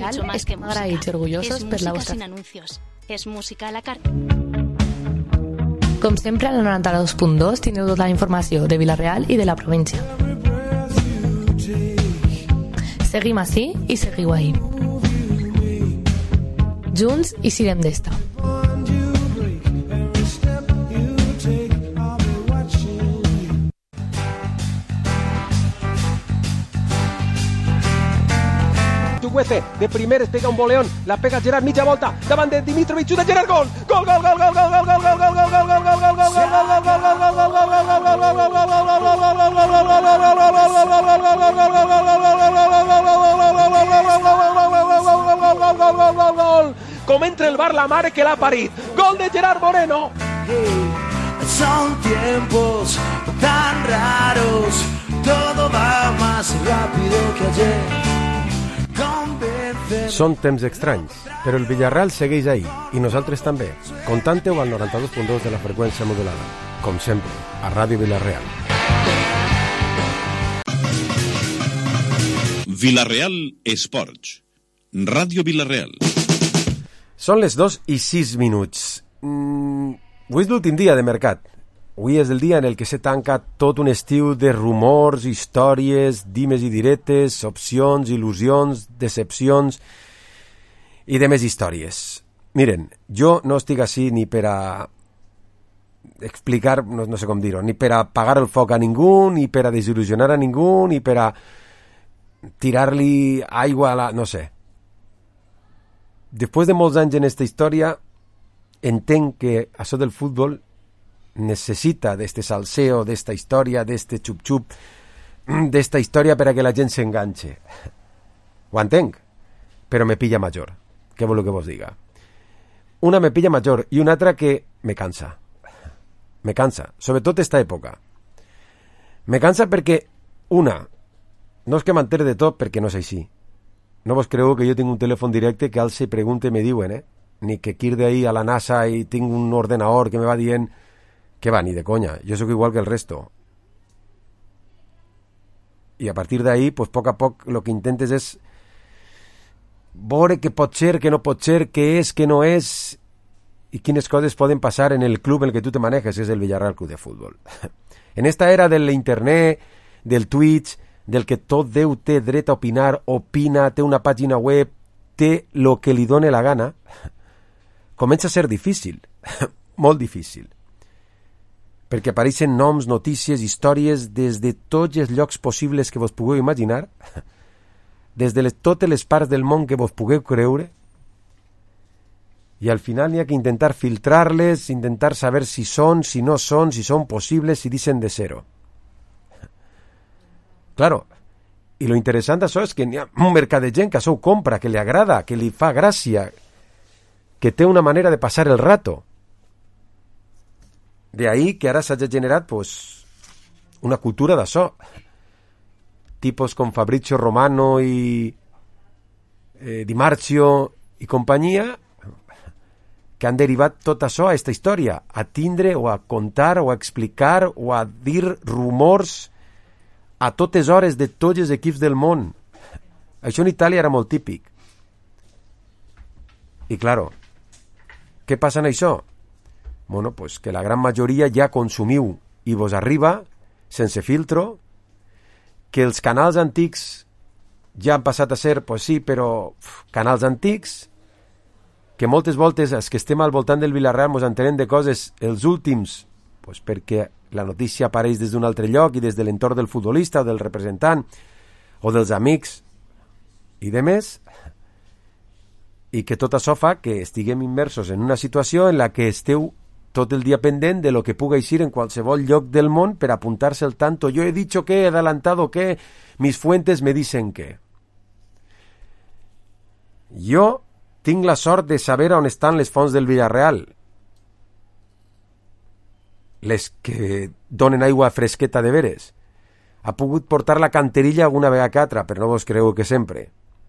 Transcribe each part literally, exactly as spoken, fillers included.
Villarreal mucho más que estem música. agraïts i orgullosos Es per la música vostra... sin anuncios. Es música a la carta. Com sempre, al noranta-dos punt dos teniu tota la informació de Vila-real i de la província. Seguim ací i seguiu ahí. Junts i siguem d'esta. Güece, de primeres pega un boleón, la pega Gerard mitja volta, davant de Dimitrovic, xuta Gerard, gol! Gol, gol, gol, gol, gol, gol, gol, gol, gol, gol, gol, gol, gol, gol, gol, com entra el bar la mare que l'ha parit, gol de Gerard Moreno. Son tiempos tan raros, todo va más rápido que ayer. Són temps estranys, però el Villarreal segueix ahí, i nosaltres també. Contante-ho al noranta-dos punt dos de la freqüència modulada. Com sempre, a Ràdio Villarreal. Villarreal Esports. Ràdio Villarreal. Són les dos i sis minuts. Mm, avui és l'últim dia de mercat. Avui és el dia en el que se tanca tot un estiu de rumors, històries, dimes i diretes, opcions, il·lusions, decepcions i de més històries. Miren, jo no estic així ni per a explicar, no, no sé com dir-ho, ni per a apagar el foc a ningú, ni per a desil·lusionar a ningú, ni per a tirar-li aigua a la... no sé. Després de molts anys en aquesta història, entenc que això del futbol necessita d'este salseo, d'esta història, d'este xup-xup, d'esta història per a que la gent s'enganxe. Ho entenc, però me pilla major. Què voleu que vos diga? Una me pilla major i una altra que me cansa. Me cansa, sobretot esta època. Me cansa perquè, una, no és que m'entere de tot perquè no és així. No vos creu que jo tinc un telèfon directe que alce pregunte me diuen, eh? Ni que quirde ahí a la NASA i tinc un ordenador que me va dient que va, ni de conya, jo sóc igual que el resto. I a partir d'ahí, pues, poc a poc, el que intentes és veure què pot ser, què no pot ser, què és, què no és, i quines coses poden passar en el club en el que tu te manejes, que és el Villarreal Club de Futbol. En esta era de l'internet, del Twitch, del que tot Déu té dret a opinar, opina, té una pàgina web, té lo que li done la gana, comença a ser difícil, molt difícil. Perquè apareixen noms, notícies, històries des de tots els llocs possibles que vos pugueu imaginar, des de les, totes les parts del món que vos pugueu creure, i al final n'hi ha que intentar filtrar-les, intentar saber si són, si no són, si són possibles, si dicen de ser-ho. Claro, i lo interessant d'això és que n'hi ha un mercat de gent que això ho compra, que li agrada, que li fa gràcia, que té una manera de passar el rato. De ahí que ara s'hagi generat pues, una cultura d'això. Tipos com Fabrizio Romano i eh, Di Marzio i companyia que han derivat tot això a aquesta història, a tindre o a contar o a explicar o a dir rumors a totes hores de tots els equips del món. Això en Itàlia era molt típic. I claro, què passa en això? Bueno, pues que la gran majoria ja consumiu i vos arriba sense filtro, que els canals antics ja han passat a ser, pues sí, però uf, canals antics, que moltes voltes els que estem al voltant del Villarreal mos entenem de coses els últims, pues perquè la notícia apareix des d'un altre lloc i des de l'entorn del futbolista o del representant o dels amics i de més, i que tot això fa que estiguem immersos en una situació en la que esteu tot el dia pendent de lo que puga eixir en qualsevol lloc del món per apuntar-se al tanto. Yo he dicho que, he adelantado que, mis fuentes me dicen que. Jo tinc la sort de saber on estan les fonts del Villarreal. Les que donen aigua fresqueta de veres. Ha pogut portar la canterilla alguna vegada que altra, però no vos creu que sempre.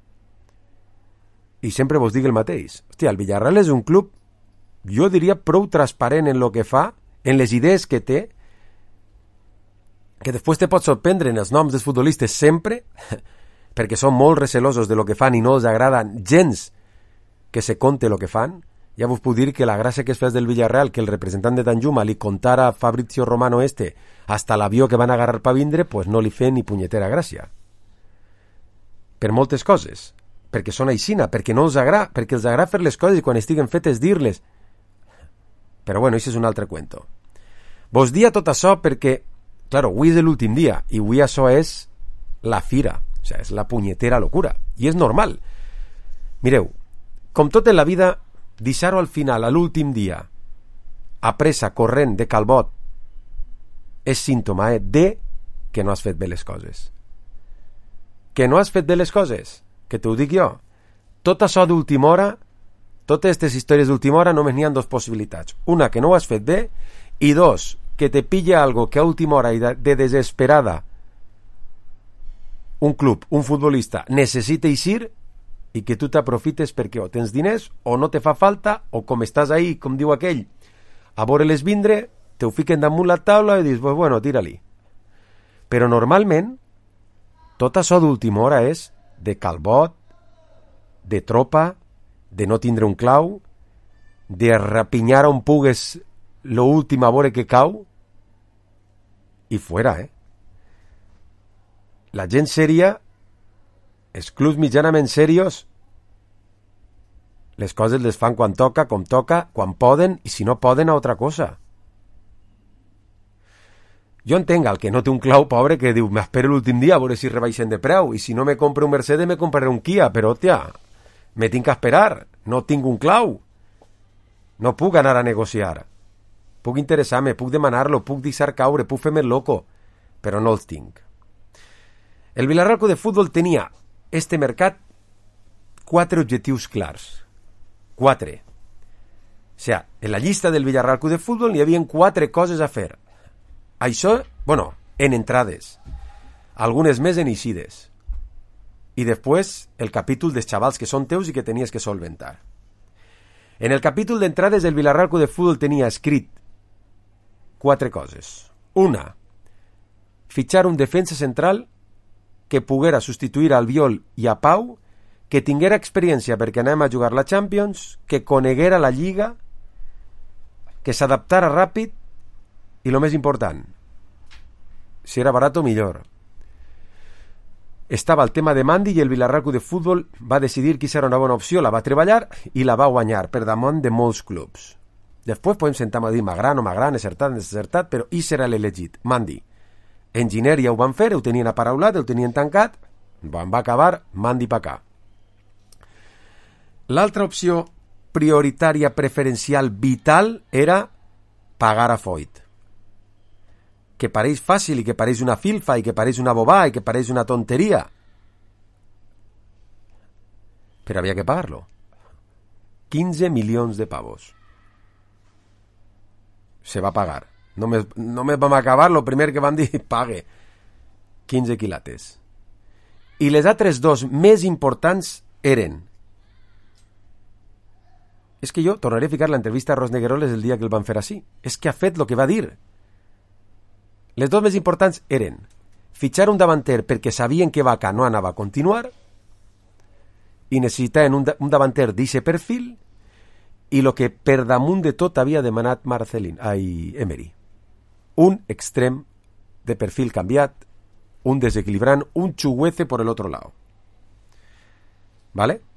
I sempre vos dic el mateix. Hòstia, el Villarreal és un club, jo diria, prou transparent en lo que fa, en les idees que té, que després te pot sorprendre en els noms dels futbolistes sempre, perquè són molt recelosos de lo que fan i no els agrada gens que se conte lo que fan, ja vos puc dir que la gràcia que es fes del Villarreal, que el representant de Danjuma li contara a Fabrizio Romano este hasta l'avió que van agarrar pa vindre, pues no li fe ni punyetera gràcia. Per moltes coses. Perquè són aixina, perquè no els agrada, perquè els agrada fer les coses i quan estiguen fetes dir-les. Però bueno, això és un altre cuento. Vos dia tot això perquè, claro, avui és l'últim dia i avui això és la fira, o sigui, és la punyetera locura. I és normal. Mireu, com tot en la vida, deixar-ho al final, a l'últim dia, a pressa, corrent, de calbot, és símptoma eh, de que no has fet bé les coses. Que no has fet bé les coses, que t'ho dic jo. Tot això d'última hora, totes aquestes històries d'última hora, només n'hi ha dues possibilitats. Una, que no ho has fet bé, i dos, que te pilla algo que a última hora i de, de desesperada un club, un futbolista, necessita eixir i que tu t'aprofites perquè o tens diners o no te fa falta o com estàs ahí, com diu aquell, a veure-les vindre, te ho fiquen damunt la taula i dius, pues bueno, tira-li. Però normalment tot això d'última hora és de calbot, de tropa, de no tindre un clau, de rapinyar on pugues l'últim a veure que cau i fuera, eh? La gent sèria, els clubs mitjanament serios, les coses les fan quan toca, com toca, quan poden, i si no poden, a altra cosa. Jo entenc el que no té un clau, pobre, que diu, m'espero l'últim dia a veure si rebaixen de preu, i si no me compro un Mercedes, me compraré un Kia, però, tia, me tinc que esperar, no tinc un clau. No puc anar a negociar. Puc interessar-me, puc demanar-lo, puc deixar caure, puc fer-me loco, però no els tinc. El Villarreal Club de Fútbol tenia este mercat quatre objectius clars. Quatre. O sigui, en la llista del Villarreal Club de Fútbol hi havia quatre coses a fer. Això, bueno, en entrades. Algunes més en eixides. I després el capítol dels xavals que són teus i que tenies que solventar. En el capítol d'entrades del Villarreal Club de Fútbol tenia escrit quatre coses. Una, fitxar un defensa central que poguera substituir a Albiol i a Pau, que tinguera experiència perquè anem a jugar la Champions, que coneguera la Lliga, que s'adaptara ràpid i el més important, si era barat o millor. Estava el tema de Mandi i el Villarreal Club de Fútbol va decidir que era una bona opció, la va treballar i la va guanyar per damunt de molts clubs. Després podem sentar-me a dir m'agrada, no m'agrada, encertat, encertat, però i serà l'elegit, Mandi. Enginyer ja ho van fer, ho tenien aparaulat, ho tenien tancat, van va acabar, Mandi pa acá. L'altra opció prioritària, preferencial, vital, era pagar a Foyt. Que pareix fàcil i que pareix una filfa i que pareix una bobà i que pareix una tonteria. Però havia que pagar-lo. quinze milions de pavos. Se va pagar. Només, només vam acabar, lo primer que vam dir, pague. quinze quilates. I les altres dos més importants eren... És que jo tornaré a ficar l'entrevista a Ros Negueroles el dia que el van fer així. És que ha fet el que va dir. Les dos més importants eren fitxar un davanter perquè sabien que Vaca no anava a continuar i necessitaven un, da- un davanter d'aquest perfil i el que per damunt de tot havia demanat Marcelín, ai, Emery. Un extrem de perfil canviat, un desequilibrant, un chuguece por el otro lado. ¿Vale?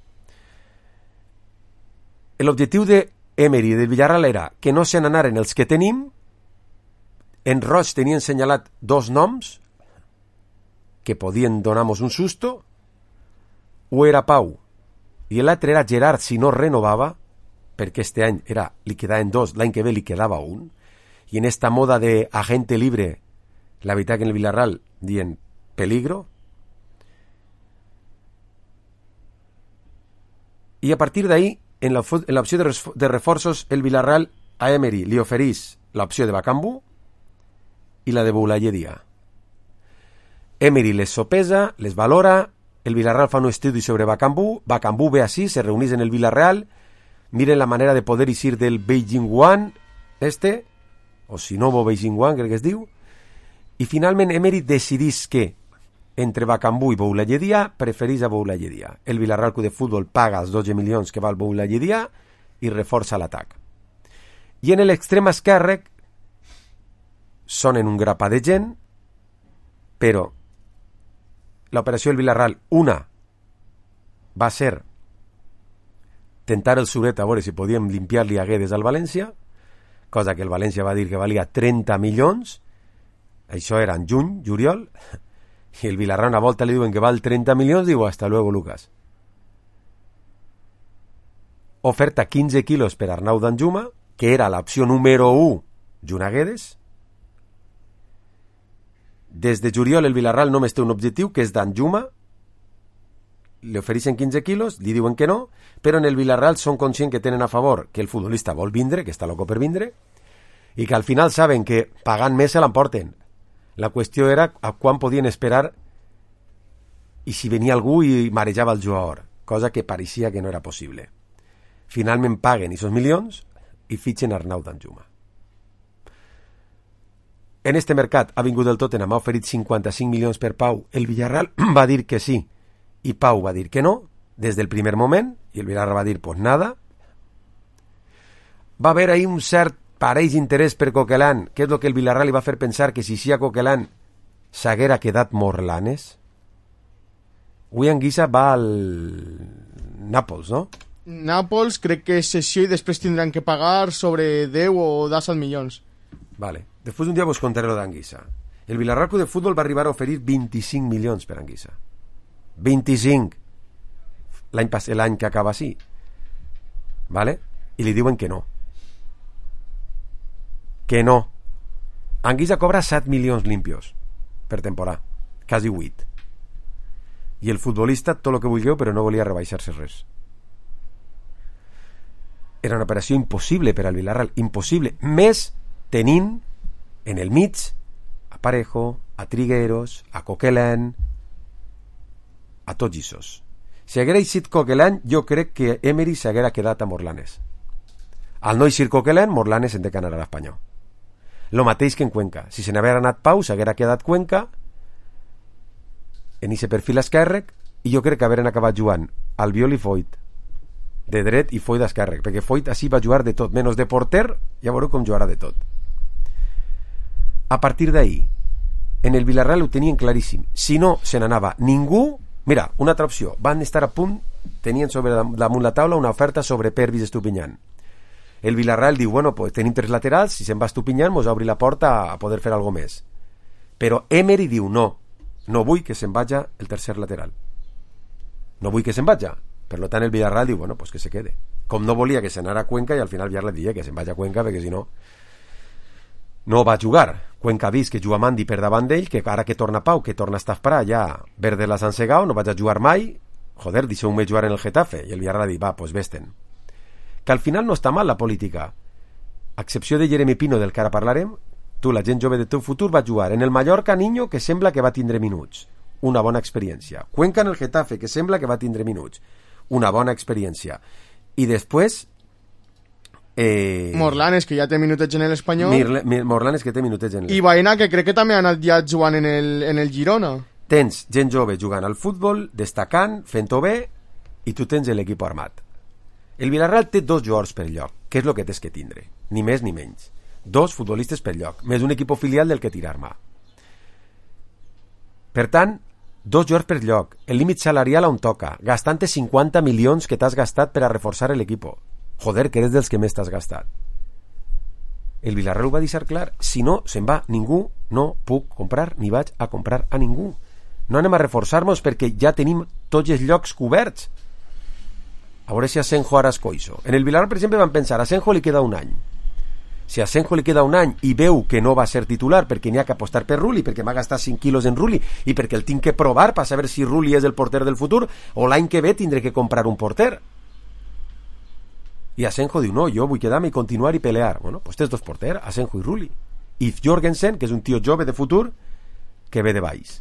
L'objectiu de Emery del Villarreal era que no se n'anaren els que tenim. En Roig tenien senyalat dos noms que podien donar-nos un susto. O era Pau i l'altre era Gerard si no renovava, perquè este any era, li quedaven dos, l'any que ve li quedava un, i en esta moda de agente libre, la veritat que en el Villarreal dient peligro. I a partir d'ahí, en l'opció de, de reforços, el Villarreal a Emery li oferís l'opció de Bakambu i la de Boulaye-Dia. Emery les sopesa, les valora, el Villarreal fa un estudi sobre Bakambu, Bakambu ve així, se reunís en el Villarreal, miren la manera de poder eixir del Beijing One, este, o si no, Beijing One, crec que es diu, i finalment Emery decidís que entre Bacambú i Boulayedia, preferís a Boulayedia. El Villarreal Club de Futbol paga els dotze milions que val Boulayedia i reforça l'atac. I en l'extrem esquerre sonen un grapà de gent, però l'operació del Villarreal, una, va ser tentar el Suret a veure si podíem limpiar-li a Guedes al València, cosa que el València va dir que valia trenta milions, això era en juny, juliol, i el Villarreal una volta li diuen que val trenta milions, diu, hasta luego, Lucas. Oferta quinze quilos per Arnau Danjuma, que era l'opció número u junt a Guedes. Des de juliol el Villarreal només té un objectiu, que és Danjuma. Li ofereixen quinze quilos, li diuen que no, però en el Villarreal són conscients que tenen a favor que el futbolista vol vindre, que està loco per vindre, i que al final saben que pagant més se l'emporten. La qüestió era a quan podien esperar i si venia algú i marejava el jugador, cosa que pareixia que no era possible. Finalment paguen aquests milions i fitxen Arnau Danjuma. En este mercat ha vingut el Tottenham, ha oferit cinquanta-cinc milions per Pau. El Villarreal va dir que sí i Pau va dir que no des del primer moment, i el Villarreal va dir pues nada. Va haver ahí un cert pareix interès per Coquelin, que és el que el Villarreal li va fer pensar que si sí a Coquelin s'haguera quedat Morlanes. Avui Anguissa va al Nàpols, no? Nàpols, crec que és això i després tindran que pagar sobre deu o disset milions. Vale. Després un dia vos contaré lo d'Anguissa. El Villarreal Club de Futbol va arribar a oferir vint-i-cinc milions per Anguissa. vint-i-cinc. L'any passat, l'any que acaba així. Vale? I li diuen que no. Que no. Anguissa cobra set milions limpios per temporada. Quasi vuit. I el futbolista, tot el que vulgueu, però no volia rebaixar-se res. Era una operació impossible per al Villarreal. Impossible. Més tenint en el mig a Parejo, a Trigueros, a Coquelin, a tots issos. Si haguera eixit Coquelin, jo crec que Emery s'haguera quedat a Morlanes. Al no eixir Coquelin, Morlanes en té que anar a l'Espanyol. Lo mateix que en Cuenca. Si se n'haguera anat Pau, s'haguera quedat Cuenca en aquest perfil esquerre, i jo crec que hagueren acabat jugant Albiol i Foyt de dret i Foyt d'esquerre, perquè Foyt així va jugar de tot, menys de porter, ja veureu com jugarà de tot. A partir d'ahí, en el Villarreal ho tenien claríssim. Si no se n'anava ningú, mira, una altra opció, van estar a punt, tenien sobre damunt la taula una oferta sobre Pervis Estupiñán. El Villarreal diu, bueno, pues tenim tres laterals, si se'n va Estupiñán mos obri la porta a poder fer algo més. Però Emery diu, no, no vull que se'n vagi el tercer lateral. No vull que se'n vagi. Per tant, el Villarreal diu, bueno, pues que se quede. Com no volia que se n'anara a Cuenca, i al final Villarreal diria que se'n vagi a Cuenca, perquè si no, no va jugar. Cuenca ha vist que juga Mandi per davant d'ell, que ara que torna Pau, que torna Stafprà, ja Verde l'ha ensegau, no vaig a jugar mai, joder, deixeu-me jugar en el Getafe. I el Villarreal diu, va, pues vesten. Que al final no està mal la política. A excepció de Jeremy Pino, del que ara parlarem, tu, la gent jove de teu futur, va jugar en el Mallorca Niño, que sembla que va tindre minuts. Una bona experiència. Cuenca en el Getafe, que sembla que va tindre minuts. Una bona experiència. I després... Eh... Morlanes, que ja té minutets en l'Espanyol. Mir, Morlanes, que té minutets en l'Espanyol. I Baena, que crec que també ha anat ja jugant en el, en el Girona. Tens gent jove jugant al futbol, destacant, fent-ho bé, i tu tens l'equip armat. El Villarreal té dos jugadors per lloc, que és el que tens que tindre, ni més ni menys. Dos futbolistes per lloc, més un equip filial del que tirar mà. Per tant, dos jugadors per lloc, el límit salarial on toca, gastant cinquanta milions que t'has gastat per a reforçar l'equip. Joder, que eres dels que més t'has gastat. El Villarreal ho va deixar clar, si no se'n va ningú, no puc comprar ni vaig a comprar a ningú. No anem a reforçar-nos perquè ja tenim tots els llocs coberts. A veure si Asenjo ara es coixo. En el Villarreal, per exemple, van pensar, a Asenjo li queda un any. Si a Asenjo li queda un any i veu que no va ser titular perquè n'hi ha que apostar per Rulli, perquè m'ha gastat cinc quilos en Rulli i perquè el tinc que provar per saber si Rulli és el porter del futur, o l'any que ve tindré que comprar un porter. I Asenjo diu, no, jo vull quedar-me i continuar i pelear. Bueno, pues tens dos porters, Asenjo i Rulli. I Jorgensen, que és un tio jove de futur, que ve de baix.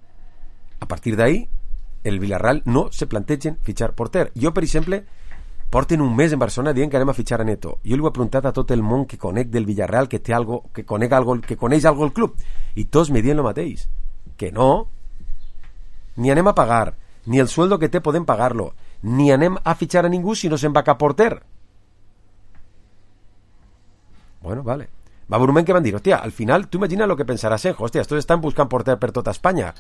A partir d'ahí, el Villarreal no se plantegen fitxar porter. Jo, per exemple, Porten un mes en Barcelona dient que anem a fitxar a Neto. Jo li ho he preguntat a tot el món que conec del Villarreal, que té algo, que conec algo, que coneix algo el club, i tots me diuen el mateix, que no, ni anem a pagar, ni el sueldo que té podem pagar-lo, ni anem a fitxar a ningú si no se'n va cap porter. Bueno, vale. Va haver un moment que van dir, hòstia, al final, tu imagina lo que pensarà Senjo, hòstia, estos estan buscant porter per tota Espanya.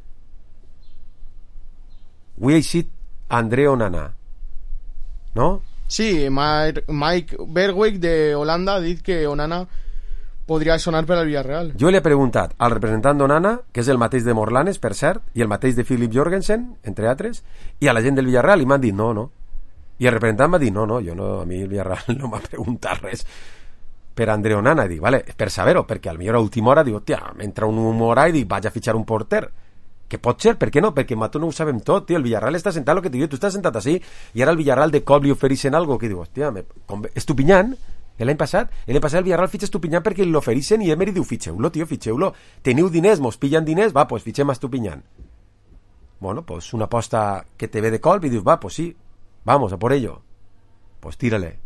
We eixit André Onana, ¿no? Sí, Mike, Mike Bergwijk de Holanda ha dit que Onana podria sonar per al Villarreal. Jo li he preguntat al representant d'Onana, que és el mateix de Morlanes, per cert, i el mateix de Philip Jorgensen, entre altres, i a la gent del Villarreal, i m'han dit no, no. I el representant m'ha dit no, no, jo no, a mi el Villarreal no m'ha preguntat res per André Onana. I dic, vale, per saber-ho, perquè al millor a última hora dic, hòstia, m'entra un humor i dic, vaig a fitxar un porter. Que pot ser, per què no? Perquè Mato no ho sabem tot, tio. El Villarreal està sentat, el que t'ho dic, tu estàs sentat així, i ara el Villarreal de cop li ofereixen algo que diu, hòstia, me... Estupiñán, l'any passat, l'any passat el Villarreal fitxa Estupiñán perquè l'ofereixen i Emery diu, fitxeu-lo, tio, fitxeu-lo. Teniu diners, mos pillan diners, va, pues fitxem a Estupiñán. Bueno, pues una aposta que te ve de colp i dius, va, pues sí, vamos, a por ello. Pues tírale.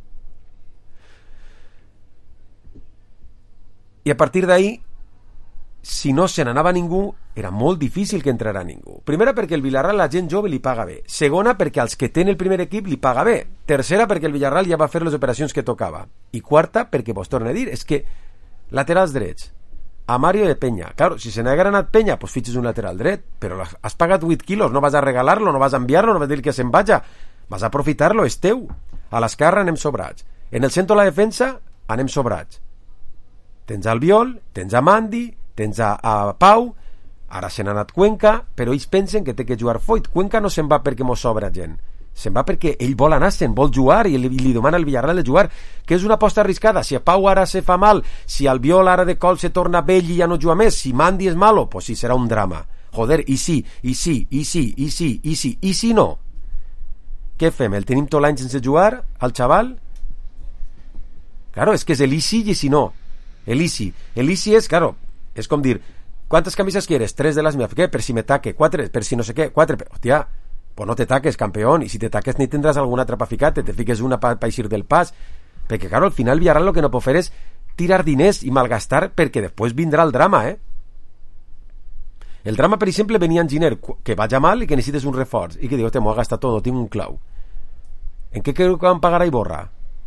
I a partir d'ahí, si no se n'anava ningú, era molt difícil que entrara ningú. Primera, perquè el Villarreal la gent jove li paga bé. Segona, perquè als que tenen el primer equip li paga bé. Tercera, perquè el Villarreal ja va fer les operacions que tocava. I quarta, perquè vos torno a dir, és que laterals drets, a Mario de Peña. Claro, si se n'haguera anat Peña, pues fitxes un lateral dret, però has pagat vuit quilos, no vas a regalar-lo, no vas a enviar-lo, no vas a dir que se'n vaja. Vas a aprofitar-lo, és teu. A l'esquerra anem sobrats. En el centre de la defensa anem sobrats. Tens Albiol, tens a Mandi, tens a, a Pau, ara se n'ha anat Cuenca, però ells pensen que té que jugar Foyt. Cuenca no se'n va perquè mos sobra gent, se'n va perquè ell vol anar, se'n vol jugar i li, li demana al Villarreal de jugar, que és una aposta arriscada. Si a Pau ara se fa mal, si Albiol ara de col se torna vell i ja no juga més, si Mandi és malo, pues sí, serà un drama. Joder, i sí, i sí, i sí, i sí, i sí, i si no? Què fem? El tenim tot l'any sense jugar, al xaval? Claro, és que és el i sí i si no. El i sí. El i sí és, claro, és com dir, ¿cuántas camisas quieres? Tres de las mías. ¿Qué? Per si me taque. Cuatro, per si no sé qué. Cuatro. Hostia, pues no te taques, campeón. Y si te taques ni tendrás alguna altra pa ficarte. Te fiques una pa, pa eixir del pas. Perquè, claro, al final Villarreal lo que no pot fer és tirar diners i malgastar perquè després vindrà el drama, eh? El drama, per exemple, venia en Giner, que vaja mal i que necessites un reforç. I que diu, te m'ho ha gastat tot, no tinc un clau. En què creu que van pagar a Iborra?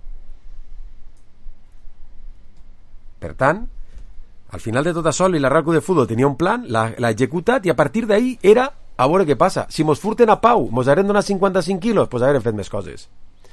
Per tant, al final de tot això, el Villarreal Club de Futbol tenia un plan, l'ha executat, i a partir d'ahí era a veure què passa. Si mos furten a Pau, mos haurem donat cinquanta-cinc quilos, pues haurem fet més coses.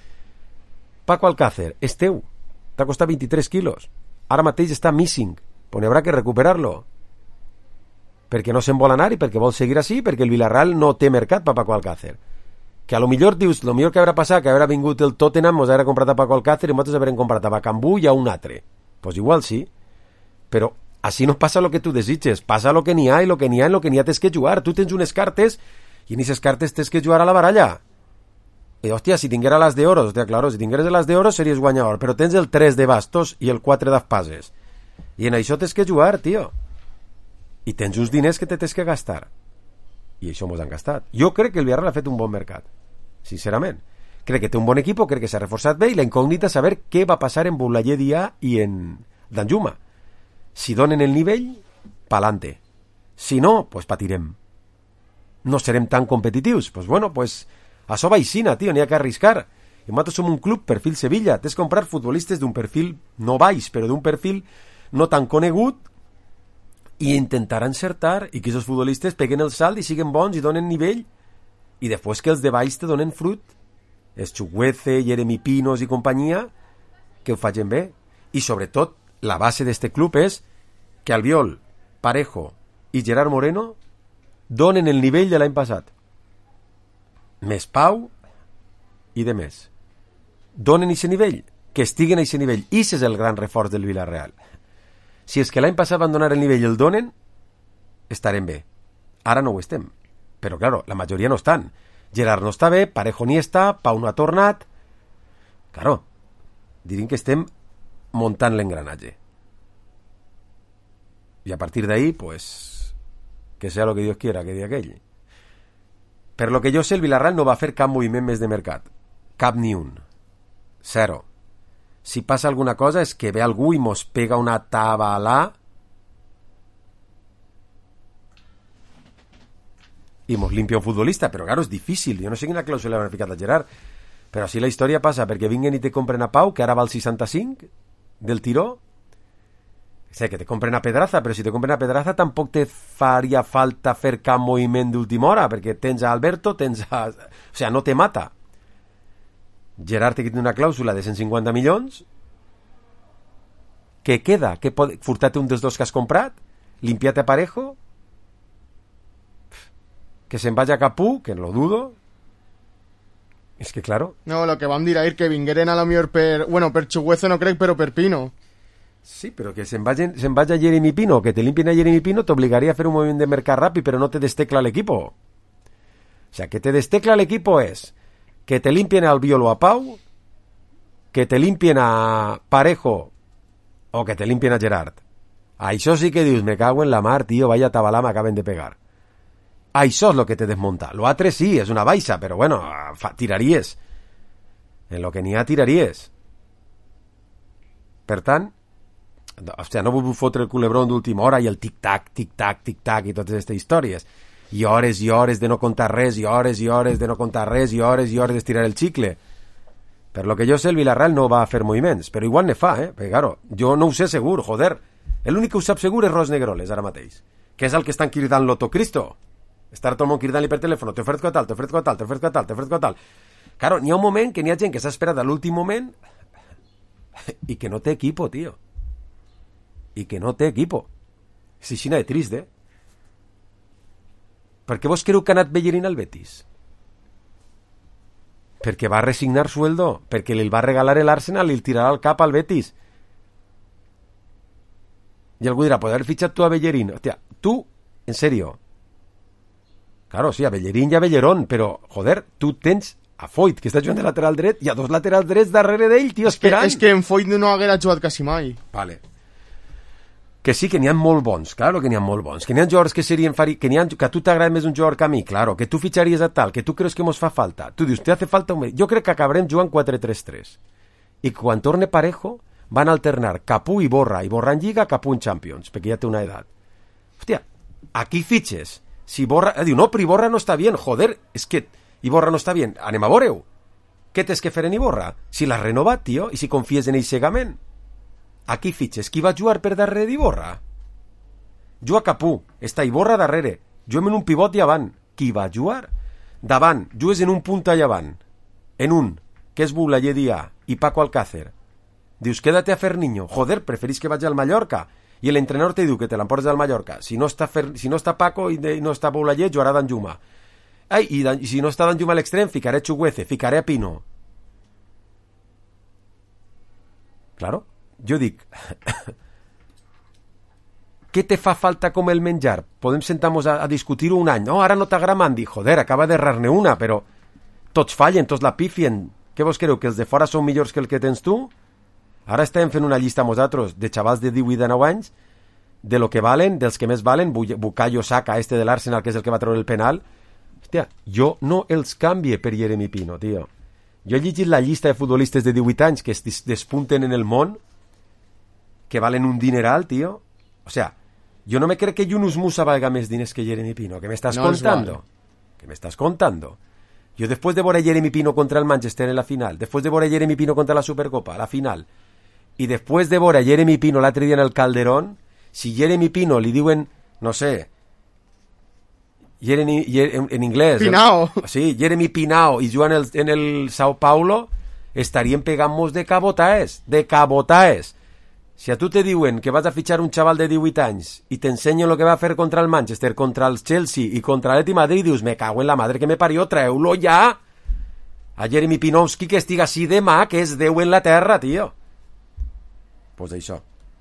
Paco Alcácer, és teu, t'ha costat vint-i-tres quilos, ara mateix està missing, pues n'hi haurà que recuperar-lo, perquè no se'n vol anar i perquè vol seguir així, perquè el Villarreal no té mercat per Paco Alcácer. Que a lo millor dius, lo millor que haurà passat, que haurà vingut el Tottenham, mos haurà comprat a Paco Alcácer i nosaltres haurem comprat a Bacambú i a un altre. Pues igual sí, però així no passa el que tu desitges, passa el que n'hi ha i el que n'hi ha i el que n'hi ha tens que jugar. Tu tens unes cartes i en aquestes cartes tens que jugar a la baralla. I hòstia, si tinguera les d'oro, hòstia, claro, si tingueres les d'oro series guanyador, però tens el tres de bastos i el quatre d'aspases. I en això tens que jugar, tio. I tens uns diners que te tens que gastar. I això mos han gastat. Jo crec que el Villarreal ha fet un bon mercat, sincerament. Crec que té un bon equip, crec que s'ha reforçat bé i la incògnita és saber què va passar en Boulaye Dia i en Danjuma. Si donen el nivell, pa'lante. Si no, pues patirem. No serem tan competitius. Pues bueno, pues això va aixina, tio, n'hi ha que arriscar. I nosaltres som un club perfil Sevilla. Tens que comprar futbolistes d'un perfil no baix, però d'un perfil no tan conegut i intentar encertar i que aquests futbolistes peguen el salt i siguen bons i donen nivell i després que els de baix te donen fruit. És Chukwueze, Jeremy Pinos i companyia que ho facin bé. I sobretot la base d'este club és que Albiol, Parejo i Gerard Moreno donen el nivell de l'any passat. Més Pau i de més. Donen aquest nivell, que estiguen a aquest nivell. I és el gran reforç del Villarreal. Si és que l'any passat van donar el nivell i el donen, estarem bé. Ara no ho estem. Però, claro, la majoria no estan. Gerard no està bé, Parejo ni està, Pau no ha tornat. Claro, diríem que estem montant l'engranatge. I a partir d'ahí, pues, que sea lo que Dios quiera, que digui aquell. Per lo que jo sé, el Villarreal no va fer cap moviment més de mercat. Cap ni un. Zero. Si passa alguna cosa és que ve algú i mos pega una tabalà i mos limpia un futbolista, però claro, és difícil. Jo no sé quina clàusula han ficat a Gerard, però si la història passa perquè vinguen i te compren a Pau, que ara val seixanta-cinc del tiró, sé que te compren a Pedraza, però si te compren a Pedraza tampoc te faria falta fer cap moviment d'última hora, perquè tens a Alberto, tens a... O sea, no te mata. Gerard té una clàusula de cent cinquanta milions. Què queda? Què pot... Furtar-te un dels dos que has comprat? Limpiar-te a Parejo? Que se'n vaya a Capú, que lo dudo. És que, claro... No, lo que vam dir ahir, que vingueren a lo millor per... Bueno, per Chuguece no crec, però per Pino. Sí, però que se'n vaya, se'n vaya Jeremy Pino, que te limpien a Jeremy Pino, t'obligaria a fer un moviment de mercat ràpid, però no te destecla l'equipo. O sea, que te destecla l'equipo és que te limpien al Violo a Pau, que te limpien a Parejo o que te limpien a Gerard. Això sí que dius, me cago en la mar, tío, vaya tabalà m'acaben de pegar. Això és lo que te desmonta. Lo altre sí, és una baixa, però bueno, fa, tiraries. En lo que n'hi ha tiraries. Per tant, o sigui, no vull fotre el culebrón d'última hora i el tic-tac, tic-tac, tic-tac i totes aquestes històries. I hores i hores de no contar res, i hores i hores de no contar res, i hores i hores d'estirar el xicle. Per lo que jo sé, el Villarreal no va a fer moviments, però igual ne fa, eh? Perquè, claro, jo no ho sé segur, joder. L'únic que ho sap segur és Ros Negroles, ara mateix. Que és el que estan cridant l'Otto Cristo. Estar tot el món cridant-li per telèfon, t'oferto tal, t'oferto tal, t'oferto tal, t'oferto tal. Claro, n'hi ha un moment que n'hi ha gent que s'ha esperat a l'últim moment i que no té equipo, tio. I que no té equipo. És així de trist, eh? Per què vos creu que ha anat Bellerín al Betis? Perquè va resignar sueldo, perquè li va regalar l'Arsenal i el tirarà al cap al Betis. I algú dirà, poder haver fitxat tu a Bellerín. Hòstia, tu, en serio. Claro, sí, a Bellerín i a Bellerón, però, joder, tu tens a Foyt, que està jugant de lateral dret, i a dos laterals drets darrere d'ell, tio, esperant. És que, és que en Foyt no haguera jugat quasi mai. Vale. Que sí, que n'hi ha molt bons, claro que n'hi ha molt bons, que n'hi ha jugadors que serien fari... que, ha... que a tu t'agrada més un jugador que a mi, claro, que tu fitxaries a tal, que tu creus que mos fa falta. Tu dius, te hace falta un... Jo crec que acabarem jugant quatre tres tres. I quan torne Parejo, van alternar Capú i Borra, i Borra en Lliga, Capú en Champions, perquè ja té una edat. Hòstia, aquí fitxes. Si Borra... Eh, diu, no, però Iborra no està bien, joder, és que Iborra no està bien. Anem a veure-ho. Què tens que fer en Iborra? Si l'has renovat, tio, i si confies en ell cegament. Aquí fitxes, qui va jugar per darrere d'Iborra? Juga Capú, està Iborra darrere, juguem en un pivot i avant. Qui va jugar? Davant, jugues en un punt allà avant. En un, que és Bulaye Dia i Paco Alcácer. Dius, quédate a fer niño. Joder, preferís que vaig al Mallorca. I l'entrenador te diu que te l'emportes al Mallorca. Si no està, fer... si no està Paco i no està Bulaye, jugarà Danjuma. Ai, i, Dan... I si no està Danjuma a l'extrem, ficaré Chuguece, ficaré a Pino. Claro. Jo dic, què te fa falta com el menjar? Podem sentar-nos a, a discutir-ho un any. No, ara no t'agrada Mandi. Joder, acaba d'errar-ne una, però tots fallen, tots la pifien. Què vos creu, que els de fora són millors que el que tens tu? Ara estem fent una llista nosaltres de xavals de divuit a nou anys, de lo que valen, dels que més valen, Bukayo Saka, este de l'Arsenal, que és el que va treure el penal. Hòstia, jo no els canvie per Jeremy Pino, tio. Jo he llegit la llista de futbolistes de divuit anys que es despunten en el món, que valen un dineral, tío. O sea, yo no me creo que Yunus Musa valga más diners que Jeremy Pino. ¿Qué me estás no contando? Vale. ¿Qué me estás contando? Yo después de ver a Jeremy Pino contra el Manchester en la final, después de ver a Jeremy Pino contra la Supercopa, la final, y después de ver a Jeremy Pino l'altre dia en el Calderón, si Jeremy Pino li diuen, no sé, Jeremy, en, en inglés... Pinao. El, sí, Jeremy Pinao, i juguen en el, en el Sao Paulo, estaríem pegant-nos de cabotaes, de cabotaes. Si a tu te diuen que vas a fitxar un xaval de divuit anys i t'ensenyen el que va fer contra el Manchester, contra el Chelsea i contra l'Atleti Madrid, dius, me cago en la madre que me parió, treu-lo ja a Jeremy Pinowski, que estiga així demà, que és Déu en la terra, tio. Pues això.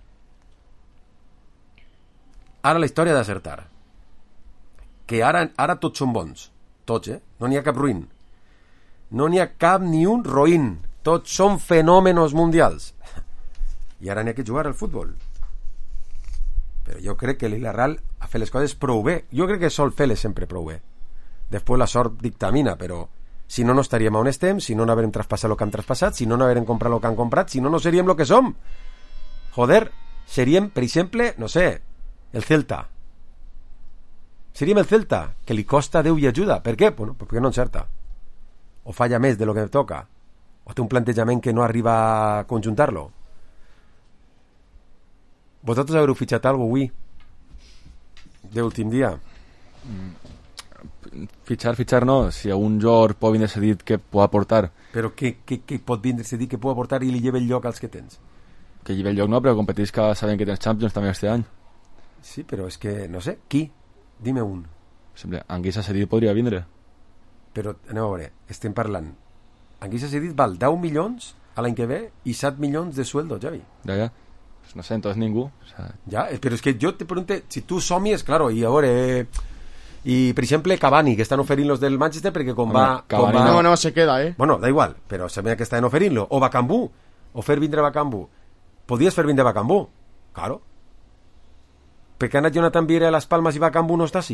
Ara la història d'acertar. Que ara, ara tots són bons. Tots, eh? No n'hi ha cap ruïn. No n'hi ha cap ni un roïn. Tots són fenòmenos mundials. I ara n'hi ha que jugar al futbol. Però jo crec que l'Villarreal ha fet les coses prou bé. Jo crec que sol fer-les sempre prou bé. Després la sort dictamina, però Si no, no estaríem on estem, si no, no haurem traspassat el que hem traspassat, si no, no haurem comprat el que hem comprat, si no, no seríem el que som. Joder, seríem, per exemple, no sé, el Celta. Seríem el Celta, que li costa Déu i ajuda. Per què? Bueno, perquè no encerta. O falla més de lo que toca. O té un plantejament que no arriba a conjuntar-lo. Vosaltres haureu fitxat alguna cosa avui? D'últim dia? Fitxar, fitxar no. Si un jugador pot vindre cedit, què pot aportar? Però què, què, què pot vindre cedit, què pot aportar i li lleva el lloc als que tens? Que lleva el lloc no, però competís que saben que tens Champions també este any. Sí, però és que, no sé, qui? Dime un. Sempre, Anguissa cedit podria vindre. Però, aneu a veure, estem parlant. Anguissa cedit val deu milions a l'any que ve i set milions de sueldo, Javi. Ja, ja. Pues no sé, entonces ningú. O sea... Ja, però és que jo te pregunto, si tu somies, claro, i a veure... Eh, i, per exemple, Cavani, que estan oferint los del Manchester perquè com Home, va... Cavani com va... No, no, se queda, eh? Bueno, da igual, però sabia que estan oferint-lo. O Bacambú, o fer vindre Bacambú. Podies fer vindre Bacambú, claro. Per què ha anat Jonathan Viera a les Palmes i Bacambú no està així?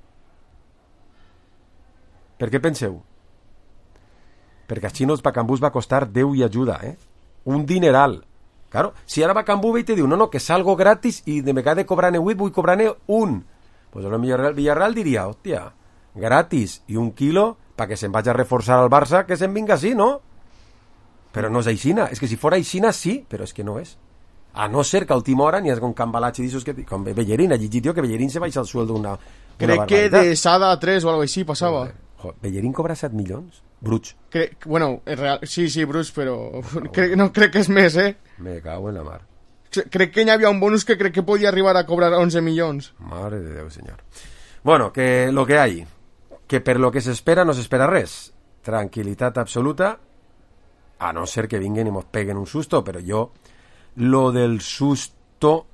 Per què penseu? Perquè als xinos Bacambú va costar Déu i ajuda, eh? Un dineral. Claro, si ara Bacambú ve i te diu, no, no, que salgo gratis i de vegada cobrant vuit, vull cobrant un. Pues el Villarreal, Villarreal diria, hòstia, gratis i un quilo perquè se'n vagi a reforçar al Barça, que se'n vinga així, no? Però no és aixina. És que si fora aixina, sí, però és que no és. A no ser que a última hora n'hi hagi un cambalatge d'aixos que... Com Bellerín, ha llegit jo que Bellerín se baixa el sueldo una, una Crec que de Sada a tres o algo així passava. Joder, Bellerín cobra set milions? Bruts. Cre bueno, en real... sí, sí, bruts, però crec, no crec que és més, eh? Me cago en la mar. Crec que hi havia un bonus que crec que podia arribar a cobrar onze milions. Madre de Déu, senyor. Bueno, que lo que hay, que per lo que se espera no se espera res. Tranquilitat absoluta, a no ser que vinguen i mos peguen un susto, però jo, lo del susto,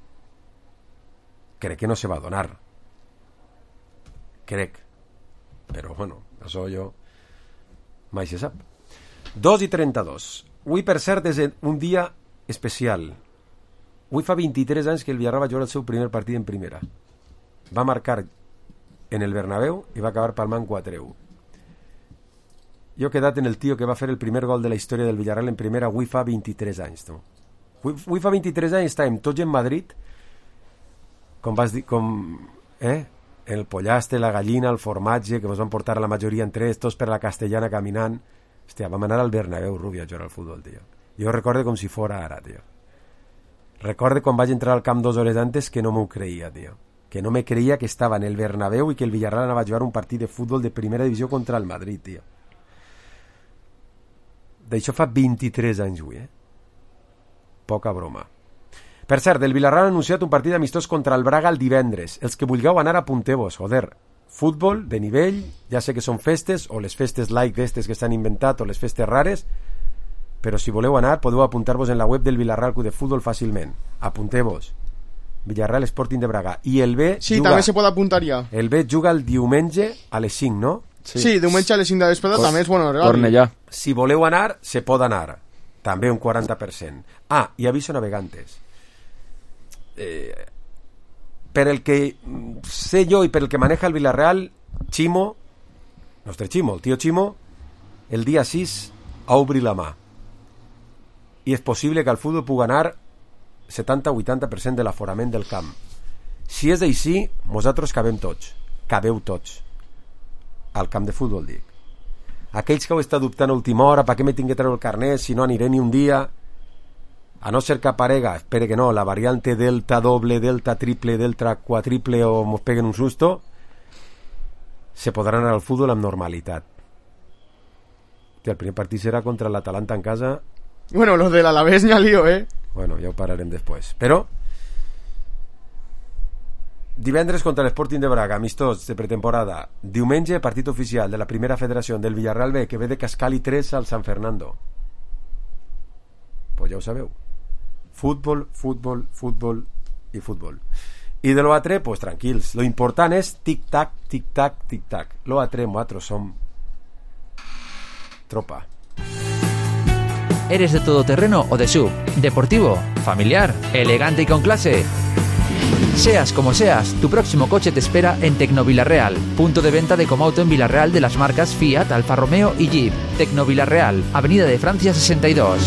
crec que no se va a donar. Crec. Però, bueno, això jo mai se sap. dos i trenta-dos. Avui, per cert, és un dia especial. Avui fa vint-i-tres anys que el Villarreal va jugar el seu primer partit en primera. Va marcar en el Bernabéu i va acabar palmant quatre a u. Jo he quedat en el tio que va fer el primer gol de la història del Villarreal en primera avui fa vint-i-tres anys. No? Avui, avui fa vint-i-tres anys estàvem tots en Madrid, com vas dir, com... Eh? El pollaste, la gallina, el formatge, que ens van portar a la majoria en tres, tots per la Castellana caminant. Hòstia, vam anar al Bernabéu, Rubio, a jugar al futbol, tio. Jo recordo com si fora ara, tio. Recordo quan vaig entrar al camp dues hores antes que no m'ho creia, tio. Que no me creia que estava en el Bernabéu i que el Villarreal anava a jugar un partit de futbol de primera divisió contra el Madrid, tio. D'això fa vint-i-tres anys avui, eh? Poca broma. Per cert, el Villarreal ha anunciat un partit amistós contra el Braga el divendres. Els que vulgueu anar apunteu-vos, joder. Futbol de nivell, ja sé que són festes, o les festes like d'estes que s'han inventat, o les festes rares, però si voleu anar podeu apuntar-vos en la web del Villarreal Club de Futbol fàcilment. Apunteu-vos. Villarreal Sporting de Braga. I el B sí, juga, també se pot apuntar ja. El B juga el diumenge a les cinc, no? Sí, sí diumenge a les cinc de vesprada Cor també és bon horari. Cornellà. Si voleu anar, se pot anar. També un quaranta per cent. Ah, i aviso navegantes. Eh, per el que sé jo i per el que maneja el Villarreal, Chimo, nostre Chimo, el tio Chimo, el dia sis a obrir la mà. I és possible que al futbol pugui anar setanta o vuitanta per cent de l'aforament del camp. Si és així, nosaltres cabem tots. Cabeu tots. Al camp de futbol, dic. Aquells que heu estat dubtant a última hora, per què me tinc que treure el carnet si no aniré ni un dia? A no ser que aparega, espere que no, la variante delta doble, delta triple, delta quadriple o mos peguen un susto, se podrà anar al futbol amb normalitat. El primer partit serà contra l'Atalanta en casa. Bueno, los de l'Alavés n'hi ha lío, eh? Bueno, ja ho parlarem després. Però divendres contra l'Sporting de Braga, amistós de pretemporada. Diumenge, partit oficial de la primera federació del Villarreal B, que ve de Cascali tres al San Fernando. Pues ja ho sabeu. Futbol, futbol, futbol i futbol. I de l'altre, pues tranquils. Lo important és tic-tac, tic-tac, tic-tac. L'altre, nosaltres som tropa. ¿Eres de todoterreno o de S U V? ¿Deportivo? ¿Familiar? ¿Elegante y con clase? Seas como seas, tu próximo coche te espera en Tecnovilarreal, punto de venta de Comauto en Villarreal de las marcas Fiat, Alfa Romeo y Jeep. Tecnovilarreal, Avenida de Francia sesenta y dos.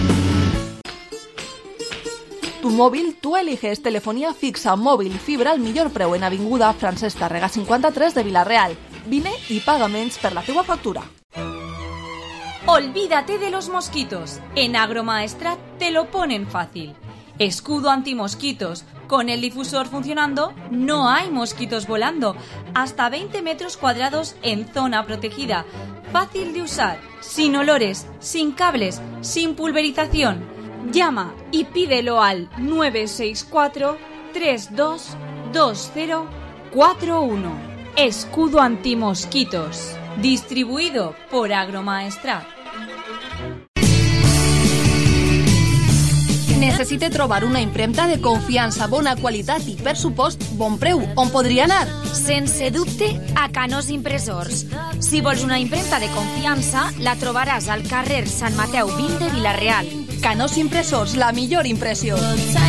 Tu mòbil, tu eliges telefonía fixa, mòbil i fibra al millor preu en Avinguda Francesc Tàrrega cinquanta-tres de Villarreal. Vine i paga menys per la teua factura. Olvídate de los mosquitos. En Agromaestrat te lo ponen fácil. Escudo antimosquitos. Con el difusor funcionando, no hay mosquitos volando. Hasta veinte metros cuadrados en zona protegida. Fácil de usar, sin olores, sin cables, sin pulverización. Llama y pídelo al nueve seis cuatro, tres dos dos cero cuatro uno. Escudo antimosquitos. Distribuido por Agromaestrat. Necessite trobar una impremta de confiança, bona qualitat i, per supost, bon preu. On podria anar? Sense dubte, a Canós Impressors. Si vols una impremta de confiança, la trobaràs al carrer Sant Mateu vint de Vilareal. Canós Impressors, la millor impressió.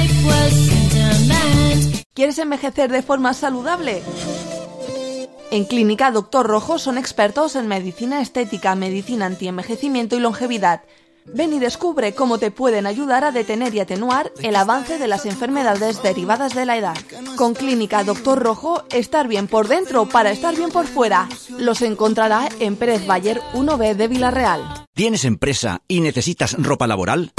¿Quieres envejecer de forma saludable? En Clínica Doctor Rojo son expertos en medicina estética, medicina antienvejecimiento y longevidad. Ven y descubre cómo te pueden ayudar a detener y atenuar el avance de las enfermedades derivadas de la edad. Con Clínica Doctor Rojo, estar bien por dentro para estar bien por fuera. Los encontrará en Pérez Bayer uno B de Villarreal. ¿Tienes empresa y necesitas ropa laboral?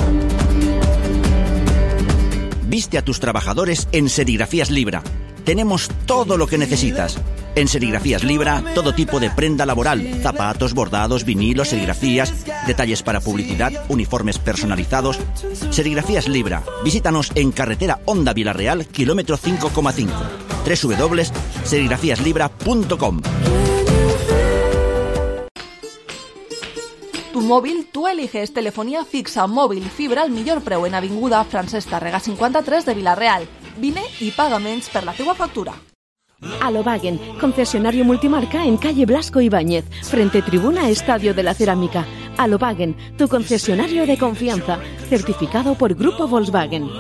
Viste a tus trabajadores en Serigrafías Libra. Tenemos todo lo que necesitas. En Serigrafías Libra, todo tipo de prenda laboral, zapatos, bordados, vinilos, serigrafías, detalles para publicidad, uniformes personalizados. Serigrafías Libra. Visítanos en carretera Honda Villarreal, kilómetro cinco coma cinco. doble u doble u doble u punto serigrafías libra punto com. Tu mòbil, tu eliges telefonía fixa, mòbil i fibra al millor preu en Avinguda Francesc Tàrrega cinquanta-tres de Vilareal. Vine i paga menys per la teua factura. Alobagen, concesionario multimarca en calle Blasco Ibáñez, frente tribuna Estadio de la Cerámica. Alobagen, tu concesionario de confianza, certificado por Grupo Volkswagen.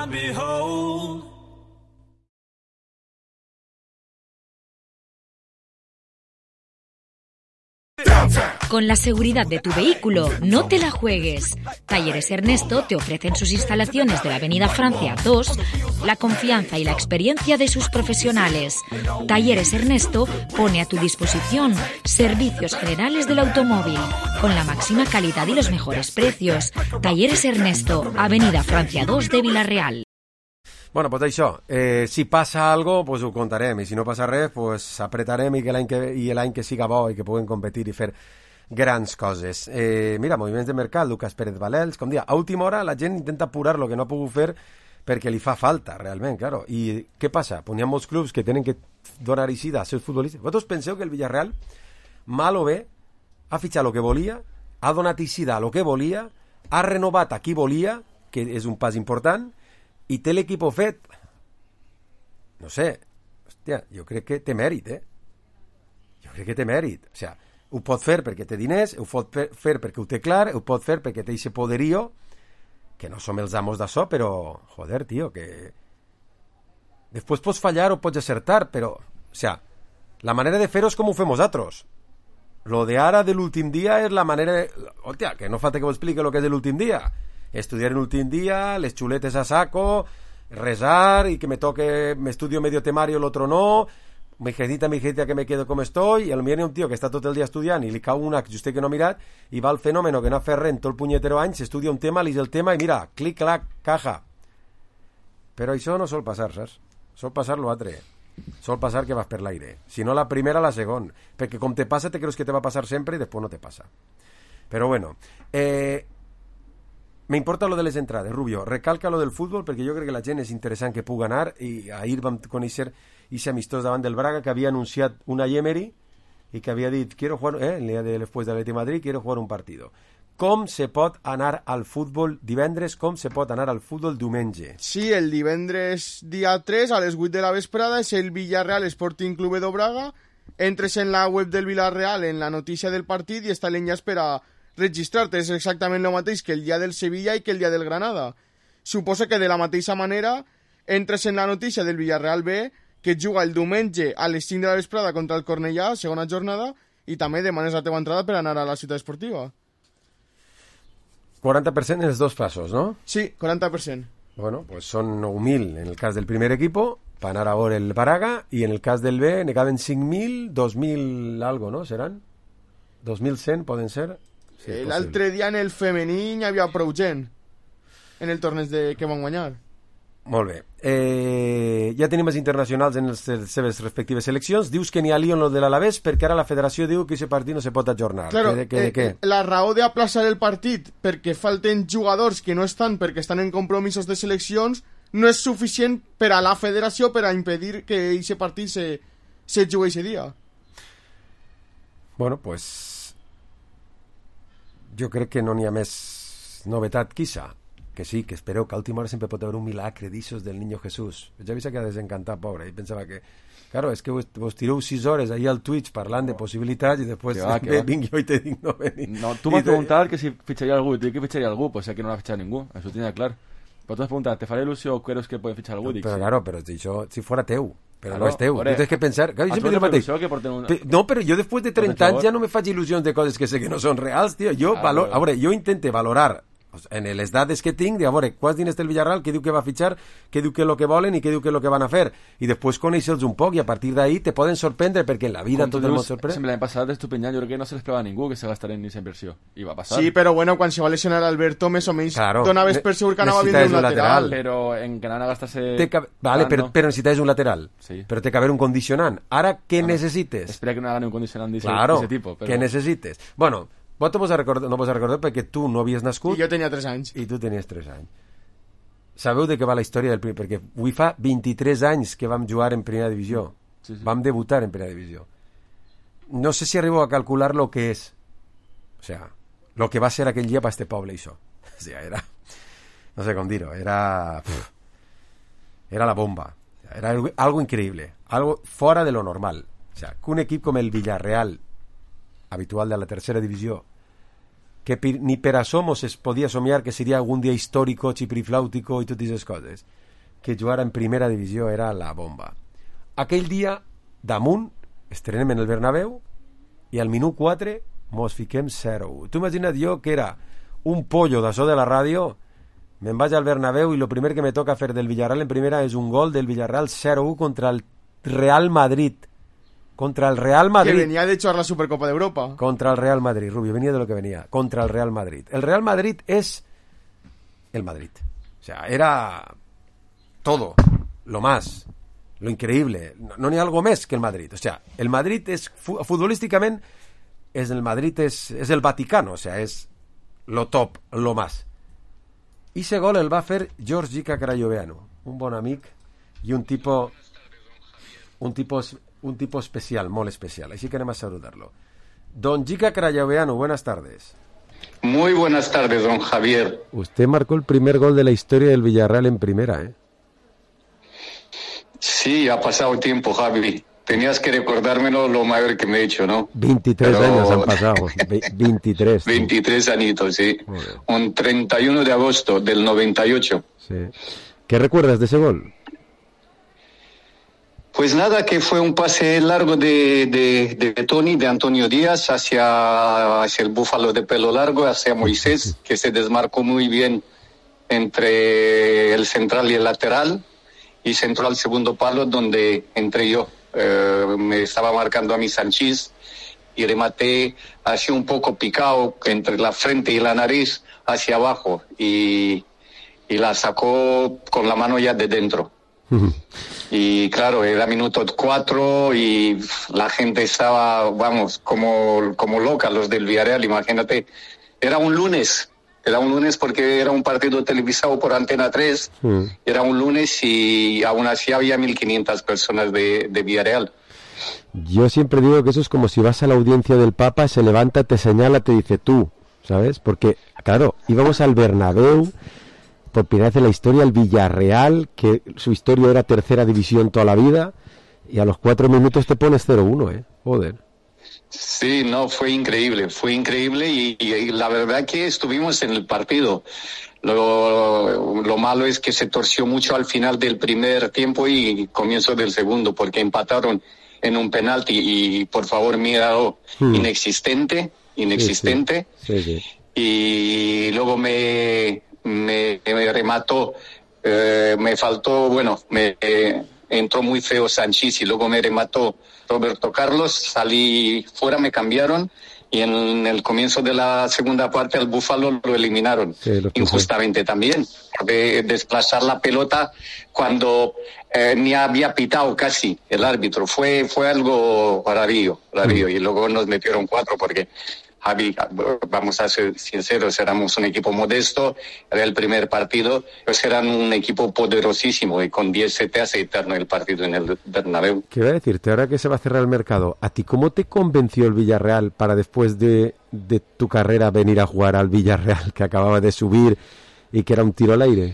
Con la seguridad de tu vehículo, no te la juegues. Talleres Ernesto te ofrecen sus instalaciones de la Avenida Francia dos, la confianza y la experiencia de sus profesionales. Talleres Ernesto pone a tu disposición servicios generales del automóvil, con la máxima calidad y los mejores precios. Talleres Ernesto, Avenida Francia dos de Vilareal. Bueno, pues això, eh, si passa algo, pues ho contarem, i si no passa res, pues apretarem i que l'any que, i l'any que siga bo i que puguem competir i fer grans coses. Eh, mira, moviments de mercat, Lucas Pérez Valels, com dia, a última hora la gent intenta apurar lo que no ha pogut fer perquè li fa falta, realment, claro. I què passa? Pues n'hi ha molts clubs que tenen que donar eixida als seus futbolistes. Vosaltres penseu que el Villarreal, mal o bé, ha fitxat el que volia, ha donat eixida a lo que volia, ha renovat a qui volia, que és un pas important, i té l'equip fet, no sé, hòstia, jo crec que té mèrit, eh? Jo crec que té mèrit. O sigui, ho pot fer perquè té diners, ho pot fer perquè ho té clar, ho pot fer perquè té aquest poderío, que no som els amos d'això, però, joder, tio, que... Després pots fallar o pots acertar, però, o sigui, la manera de fer-ho és com ho fem nosaltres. Lo de ara de l'últim dia és la manera de... Hòstia, que no falta que ho explique lo que és de l'últim dia. Estudiar en últim dia, les xuletes a saco, rezar y que me toque, me estudio medio temario, el otro no, mi jetita, mi jetita que me quedo como estoy, y a lo mejor hi ha un tio que està tot el dia estudiant i li cau una que vostè que no ha mirat i va al fenòmeno que no ha fet res en tot el punyetero any, s'estudia un tema, li el tema i mira, clic, clac, caja. Però això no sol passar, saps? Sol passar l'altre. Sol passar que vas per l'aire. Si no la primera, la segona. Perquè com te passa, te creus que te va passar sempre i després no te passa. Però bueno, eh... me importa lo de les entrades, Rubio, recalca lo del fútbol perquè jo crec que la gent és interessant que pugui anar i ahir vam conèixer ese amistós davant del Braga que havia anunciat una Emery i que havia dit, quiero jugar, eh, el dia de després de l'Atlètic Madrid, quiero jugar un partido. Com se pot anar al futbol divendres, com se pot anar al futbol diumenge? Sí, el divendres dia tres a les vuit de la vesprada és el Villarreal Sporting Club de Braga. Entres en la web del Villarreal en la notícia del partit i està l'enllaç per a registrar-te. És exactament el mateix que el dia del Sevilla i que el dia del Granada. Suposo que de la mateixa manera Entres en la notícia del Villarreal B, que juga el diumenge a les cinc de la vesprada contra el Cornellà, segona jornada, i també demanes la teva entrada per anar a la ciutat esportiva. quaranta per cent en els dos casos, ¿no? Sí, quaranta per cent. Bueno, pues son nou mil en el cas del primer equipo, para anar a veure el Paraga, i en el cas del B ne caben cinc mil, dos mil algo, ¿no? ¿Seran? dos mil cent poden ser? Sí, eh, L'altre dia en el femení hi havia prou gent en el torneig de... que van guanyar. Molt bé. Eh, ja tenim els internacionals en les seves respectives seleccions. Dius que n'hi ha lío en lo de l'Alavés perquè ara la federació diu que aquest partit no se pot ajornar. Claro, que, que, eh, que... la raó d'aplaçar el partit perquè falten jugadors que no estan perquè estan en compromisos de seleccions no és suficient per a la federació per a impedir que aquest partit se, se jugui aquest dia. Bueno, pues jo crec que no n'hi ha més novetat quizá. Que sí, que espereu que a última hora sempre pot haver un milagre d'ixos del Niño Jesús. Ja vist que ha desencantat, pobre, i pensava que claro, és que vos, vos tireu sis hores ahí al Twitch parlant de possibilitats i després va, ve, vinc jo i te dic no venir. No, tu m'has preguntat que si fitxaria algú, i dic que fitxaria algú, pues sé que no l'ha fitxat ningú, això ho tenia clar. Però tu m'has preguntat, ¿te faria il·lusió o creus que puede fitxar algú? Dic, però sí. claro, però això, si fuera teu, però claro, no és teu, ore, tu tens que pensar, claro, jo sempre dic el mateix. Un... No, però jo després de trenta anys ja no me faig il·lusions de coses que sé que no són reals, tio, jo, ah, valor... a veure, jo intente valorar en les dades que tinc, de a veure, quants diners té el Villarreal, què diu que va a fitxar, què diu que és el que volen i què diu que és el que van a fer, i després conèixer-los un poc i a partir d'ahí te poden sorprendre perquè en la vida tot el món sorprèn. Sempre l'any passat Estupinyà, jo crec que no se l'esperava a ningú que se gastarà en aquesta inversió, i va passar. Sí, però bueno, quan se va lesionar Alberto més o menys claro, donaves per segur que anava a vindre un lateral. lateral. Però en que anava a gastar-se... Ca... Vale, tant, però, no? però necessites un lateral, sí. Però té que haver un condicionant. Ara, què bueno, necessites? Espera que no hagan un condicionant d'aquest claro, tipus. Però... què necessites? Bueno, vos vos recordar, no vos recordar perquè tu no havies nascut. I jo tenia tres anys. I tu tenies tres anys. Sabeu de què va la història del primer? Perquè avui fa vint-i-tres anys que vam jugar en primera divisió. Sí, sí. Vam debutar en primera divisió. No sé si arribo a calcular lo que és. O sea, lo que va ser aquell dia per este poble, això. O sea, era... No sé com dir-ho. Era... Pff, era la bomba. Era algo increïble. Algo fora de lo normal. O sea, que un equip com el Villarreal, habitual de la tercera divisió, que ni per a somos es podia somiar que seria algun dia històrico, xipiriflàutico i totes aquestes coses, que jugar en primera divisió era la bomba. Aquell dia, damunt, estrenem en el Bernabéu i al minut quatre mos fiquem zero u. Tu imagina't jo que era un pollo d'això de la ràdio, me'n vaig al Bernabéu i el primer que me toca fer del Villarreal en primera és un gol del Villarreal zero u contra el Real Madrid. Contra el Real Madrid. Que venía de hecho a la Supercopa de Europa. Contra el Real Madrid, Rubio, venía de lo que venía. Contra el Real Madrid. El Real Madrid es el Madrid. O sea, era todo, lo más, lo increíble. No, no hay algo más que el Madrid. O sea, el Madrid es, futbolísticamente, es el Madrid, es, es el Vaticano. O sea, es lo top, lo más. Y ese gol el va a hacer George Gica Crayoveanu, un bon amic y un tipo... Un tipo... un tipo especial, molt especial, así que anem a saludarlo. Don Gica Crayoveanu, buenas tardes. Muy buenas tardes, don Javier. Usted marcó el primer gol de la historia del Villarreal en primera, ¿eh? Sí, ha pasado tiempo, Javi. Tenías que recordármelo lo mayor que me he hecho, ¿no? veintitrés Pero... años han pasado, Ve- veintitrés. veintitrés añitos, sí. Un treinta y uno de agosto del noventa y ocho. Sí. ¿Qué recuerdas de ese gol? Pues nada, que fue un pase largo de, de, de Tony, de Antonio Díaz, hacia, hacia el búfalo de pelo largo, hacia Moisés, que se desmarcó muy bien entre el central y el lateral, y se entró al segundo palo donde entré yo. Eh, me estaba marcando a mi Sanchís y rematé así un poco picado entre la frente y la nariz hacia abajo, y, y la sacó con la mano ya de dentro. Y claro, era minuto cuatro y la gente estaba, vamos, como, como loca, los del Villarreal, imagínate. Era un lunes, era un lunes porque era un partido televisado por Antena tres, mm. Era un lunes y aún así había mil quinientas personas de, de Villarreal. Yo siempre digo que eso es como si vas a la audiencia del Papa, se levanta, te señala, te dice tú, ¿sabes? Porque, claro, íbamos al Bernabéu, por primera vez en la historia, el Villarreal, que su historia era tercera división toda la vida, y a los cuatro minutos te pones cero uno, ¿eh? Joder. Sí, no, fue increíble, fue increíble y, y, y la verdad que estuvimos en el partido. Lo, lo malo es que se torció mucho al final del primer tiempo y comienzo del segundo, porque empataron en un penalti y, por favor, mira, oh, hmm. inexistente, inexistente. Sí, sí. Sí, sí. Y luego me, me, me remató, eh, me faltó, bueno, me eh, entró muy feo Sanchís y luego me remató Roberto Carlos, salí fuera, me cambiaron y en el comienzo de la segunda parte al Búfalo lo eliminaron, sí, lo injustamente también, de desplazar la pelota cuando eh, ni había pitado casi el árbitro, fue fue algo rarillo, rarillo, mm. y luego nos metieron cuatro porque Javi, vamos a ser sinceros, éramos un equipo modesto, era el primer partido, pues eran un equipo poderosísimo y con diez se te hace eterno el partido en el Bernabéu. ¿Qué iba a decirte? Ahora que se va a cerrar el mercado, ¿a ti cómo te convenció el Villarreal para después de, de tu carrera venir a jugar al Villarreal que acababa de subir y que era un tiro al aire?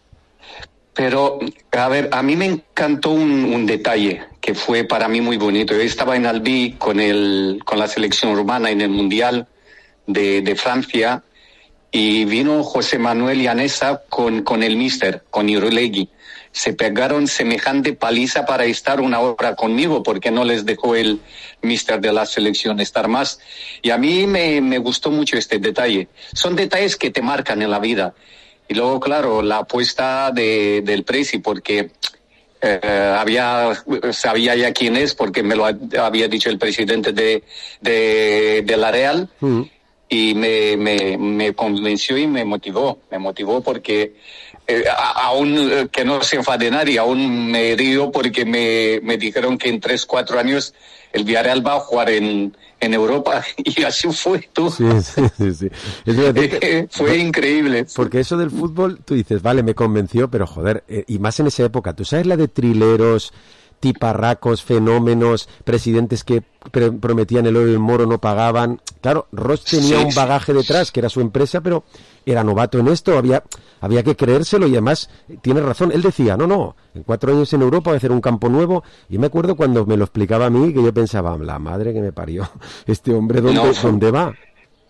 Pero, a ver, a mí me encantó un, un detalle que fue para mí muy bonito. Yo estaba en Albi con el con la selección rumana en el Mundial de, de Francia y vino José Manuel Llaneza con, con el míster, con Irulegui. Se pegaron semejante paliza para estar una hora conmigo porque no les dejó el míster de la selección estar más. Y a mí me, me gustó mucho este detalle. Son detalles que te marcan en la vida. Y luego, claro, la apuesta de, del Presi, porque eh, había sabía ya quién es, porque me lo había dicho el presidente de, de, de la Real, uh-huh. y me, me, me convenció y me motivó, me motivó porque eh, aún que no se enfade nadie, aún me río porque me, me dijeron que en tres, cuatro años el Villarreal va a jugar en, en Europa y así fue, tú. Sí, sí, sí. sí. Es decir, fue increíble. Porque eso del fútbol, tú dices, vale, me convenció, pero joder, eh, y más en esa época, ¿tú sabes la de trileros, tiparracos, fenómenos, presidentes que pre- prometían el oro y el moro, no pagaban? Claro, Ross tenía sí, un bagaje detrás, que era su empresa, pero era novato en esto, había había que creérselo y además tiene razón. Él decía, no, no, en cuatro años en Europa voy a hacer un campo nuevo. Y me acuerdo cuando me lo explicaba a mí, que yo pensaba, la madre que me parió, este hombre, ¿dónde, no, fue, ¿dónde va?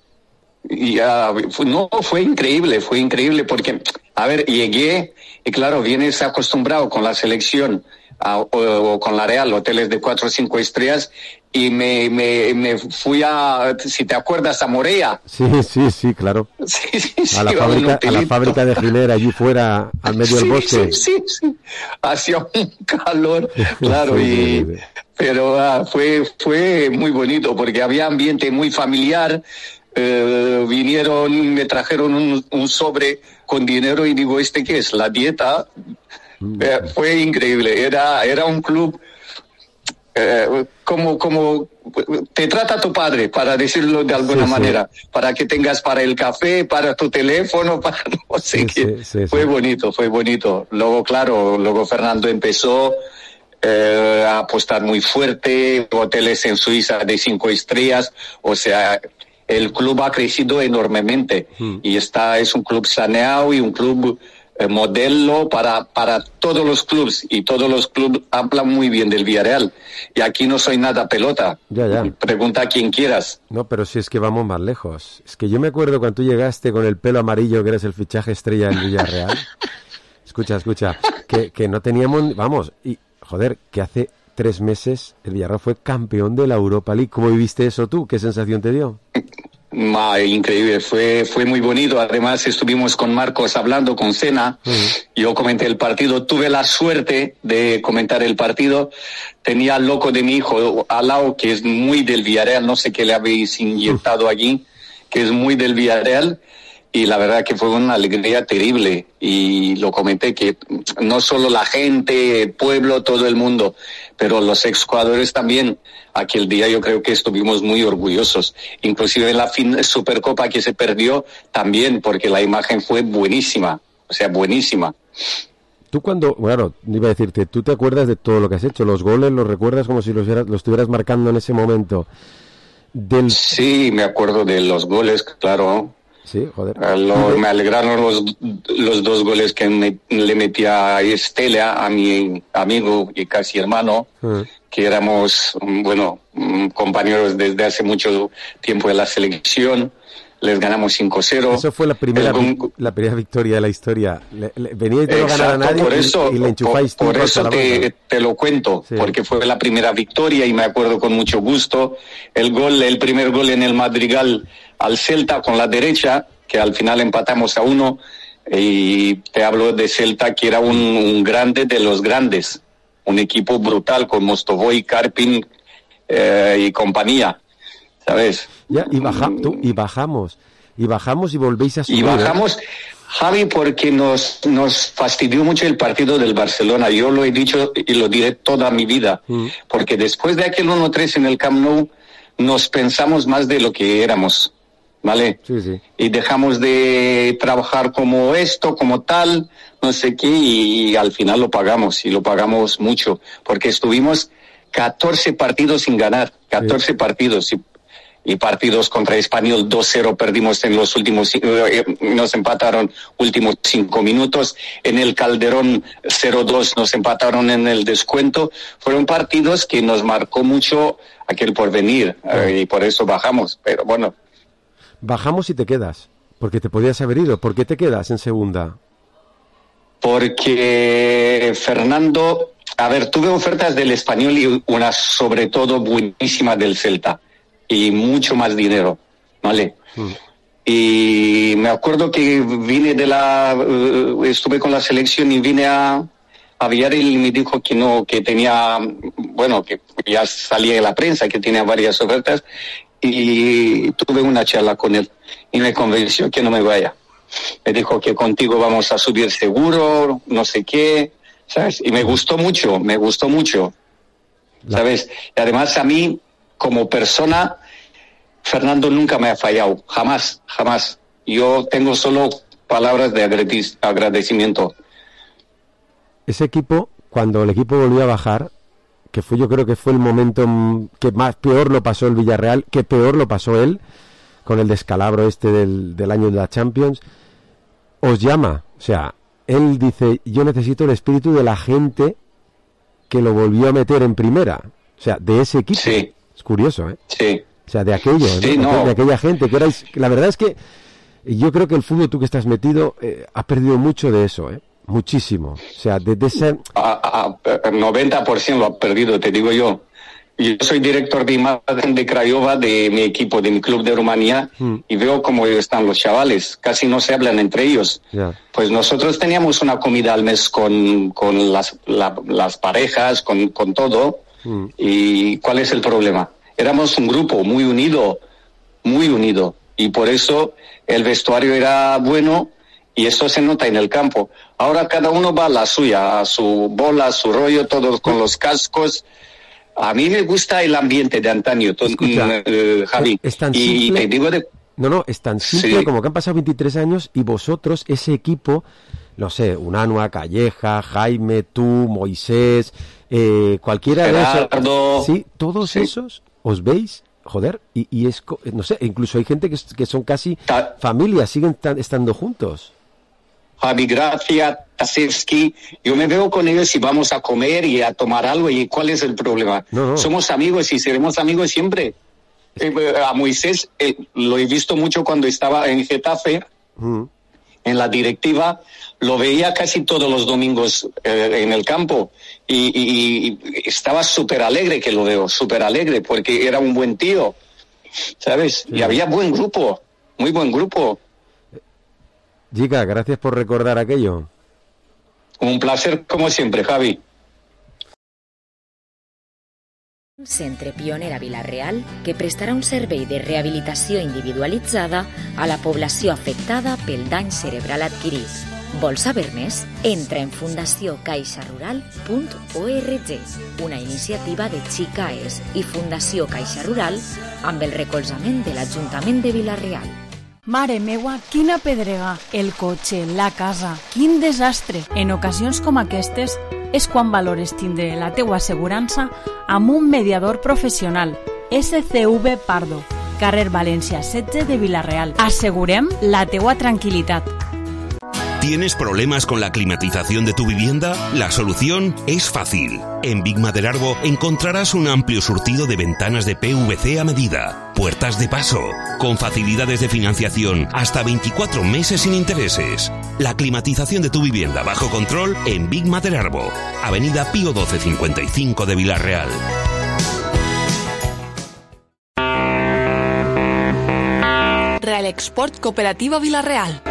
Y, uh, no, fue increíble, fue increíble porque, a ver, llegué y claro, vienes acostumbrado con la selección a, o, o con la Real, hoteles de cuatro o cinco estrellas, y me, me, me fui a, si te acuerdas, a Morea. Sí, sí, sí, claro. Sí, sí, sí, a, la fábrica, a la fábrica de Giner, allí fuera, al medio sí, del bosque. Sí, sí, sí. Hacía un calor, claro, sí, y, sí, sí. pero uh, fue, fue muy bonito porque había ambiente muy familiar. Eh, vinieron, me trajeron un, un sobre con dinero y digo, ¿este qué es? ¿La dieta? Mm. Eh, fue increíble, era, era un club eh, como, como te trata tu padre, para decirlo de alguna sí, manera, sí. para que tengas para el café, para tu teléfono, para no sé sí, qué. Sí, sí, fue sí. bonito, fue bonito. Luego, claro, luego Fernando empezó eh, a apostar muy fuerte, hoteles en Suiza de cinco estrellas, o sea, el club ha crecido enormemente mm. y está es un club saneado y un club eh, modelo para para todos los clubes, y todos los clubes hablan muy bien del Villarreal. Y aquí no soy nada pelota. Ya, ya. Pregunta a quien quieras. No, pero si es que vamos más lejos. Es que yo me acuerdo cuando tú llegaste con el pelo amarillo, que eres el fichaje estrella del Villarreal. escucha, escucha, que, que no teníamos, vamos, y joder, que hace tres meses el Villarreal fue campeón de la Europa League. ¿Cómo viviste eso tú? ¿Qué sensación te dio? Ma, increíble, fue fue muy bonito. Además estuvimos con Marcos hablando con Cena. Uh-huh. Yo comenté el partido, tuve la suerte de comentar el partido. Tenía al loco de mi hijo al lado, que es muy del Villarreal, no sé qué le habéis inyectado uh-huh. allí, que es muy del Villarreal. Y la verdad que fue una alegría terrible, y lo comenté, que no solo la gente, el pueblo, todo el mundo, pero los exjugadores también. Aquel día yo creo que estuvimos muy orgullosos, inclusive en la fin- Supercopa que se perdió también, porque la imagen fue buenísima, o sea, buenísima. Tú cuando, bueno, iba a decirte, ¿tú te acuerdas de todo lo que has hecho? ¿Los goles los recuerdas como si los, los estuvieras marcando en ese momento? Del... Sí, me acuerdo de los goles, claro. Sí, joder. Lo, me alegraron los, los dos goles que me, le metí a Estela, a mi amigo y casi hermano. Uh-huh. que éramos, bueno, compañeros desde hace mucho tiempo de la selección. Les ganamos cinco cero. Eso fue la primera, el, la primera victoria de la historia. Le, le, veníais de no ganar a nadie por eso, y, y le enchufáis Por, por eso te, te lo cuento, sí. Porque fue la primera victoria y me acuerdo con mucho gusto. El gol, el primer gol en el Madrigal al Celta con la derecha, que al final empatamos a uno. Y te hablo de Celta, que era un, un grande de los grandes. Un equipo brutal con Mostovoy, Karpin eh, y compañía. ¿Sabes? Ya, y, baja, tú, y bajamos, y bajamos y volvéis a subir. Y bajamos, Javi, porque nos, nos fastidió mucho el partido del Barcelona. Yo lo he dicho y lo diré toda mi vida. Mm. Porque después de aquel uno tres en el Camp Nou, nos pensamos más de lo que éramos, ¿vale? Sí, sí. Y dejamos de trabajar como esto, como tal, no sé qué, y, y al final lo pagamos, y lo pagamos mucho. Porque estuvimos catorce partidos sin ganar, catorce sí. partidos, y y partidos contra Español dos cero perdimos en los últimos, eh, nos empataron últimos cinco minutos, en el Calderón cero dos nos empataron en el descuento. Fueron partidos que nos marcó mucho aquel porvenir, eh, y por eso bajamos, pero bueno. Bajamos y te quedas, porque te podías haber ido. ¿Por qué te quedas en segunda? Porque Fernando, a ver, tuve ofertas del Español y una sobre todo buenísima del Celta. Y mucho más dinero, ¿vale? Mm. Y me acuerdo que vine de la... Uh, estuve con la selección y vine a, a Villarreal y me dijo que no, que tenía... Bueno, que ya salía en la prensa, que tenía varias ofertas. Y tuve una charla con él y me convenció que no me vaya. Me dijo que contigo vamos a subir seguro, no sé qué, ¿sabes? Y me gustó mucho, me gustó mucho, ¿sabes? Y además a mí... Como persona, Fernando nunca me ha fallado, jamás, jamás. Yo tengo solo palabras de agradecimiento. Ese equipo, cuando el equipo volvió a bajar, que fue, yo creo que fue el momento que más peor lo pasó el Villarreal, que peor lo pasó él, con el descalabro este del, del año de la Champions, os llama. O sea, él dice, yo necesito el espíritu de la gente que lo volvió a meter en primera. O sea, de ese equipo. Sí. Es curioso, ¿eh? Sí. O sea, de aquello, sí, ¿no? No. De aquella gente que erais... La verdad es que yo creo que el fútbol, tú que estás metido, eh, ha perdido mucho de eso, ¿eh? Muchísimo. O sea, de, de ese... A, a, a noventa por ciento lo ha perdido, te digo yo. Yo soy director de imagen de Craiova, de mi equipo, de mi club de Rumanía, mm. y veo cómo están los chavales. Casi no se hablan entre ellos. Yeah. Pues nosotros teníamos una comida al mes con, con las, la, las parejas, con, con todo. Mm. ¿Y cuál es el problema? Éramos un grupo muy unido, muy unido, y por eso el vestuario era bueno y eso se nota en el campo. Ahora cada uno va a la suya, a su bola, a su rollo, todos con los cascos. A mí me gusta el ambiente de antaño, todo, Escucha, uh, Javi. Es tan y simple, te digo de... No, no, es tan simple sí. como que han pasado veintitrés años y vosotros, ese equipo, no sé, Unanua, Calleja, Jaime, tú, Moisés... Eh, cualquiera Gerardo, de esos, sí, todos sí. esos os veis, joder, y, y es, no sé, incluso hay gente que, que son casi Ta- familias, siguen tan, estando juntos. Javi Gracia, Tasevsky, yo me veo con ellos y vamos a comer y a tomar algo, y ¿cuál es el problema? No, no. Somos amigos y seremos amigos siempre. Eh, a Moisés eh, lo he visto mucho cuando estaba en Getafe, mm. en la directiva, lo veía casi todos los domingos eh, en el campo y, y, y estaba súper alegre que lo veo, súper alegre, porque era un buen tío, ¿sabes? Sí. Y había buen grupo, muy buen grupo. Giga, gracias por recordar aquello. Un placer como siempre, Javi. Centre pioner a Vila-real que prestarà un servei de rehabilitació individualitzada a la població afectada pel dany cerebral adquirit. Vols saber més? Entra en fundació caixa rural punt org, una iniciativa de Xicaes i Fundació Caixa Rural amb el recolzament de l'Ajuntament de Vila-real. Mare meua, quina pedrega! El cotxe, la casa, quin desastre! En ocasions com aquestes és quan valores tindre la teua assegurança amb un mediador professional. S C V Pardo, carrer València setze de Vila-real. Assegurem la teua tranquil·litat. ¿Tienes problemas con la climatización de tu vivienda? La solución es fácil. En Big Maderarbo encontrarás un amplio surtido de ventanas de P V C a medida, puertas de paso, con facilidades de financiación hasta veinticuatro meses sin intereses. La climatización de tu vivienda bajo control en Big Maderarbo, Avenida Pío doce cincuenta y cinco de Villarreal. Real Export Cooperativa Villarreal.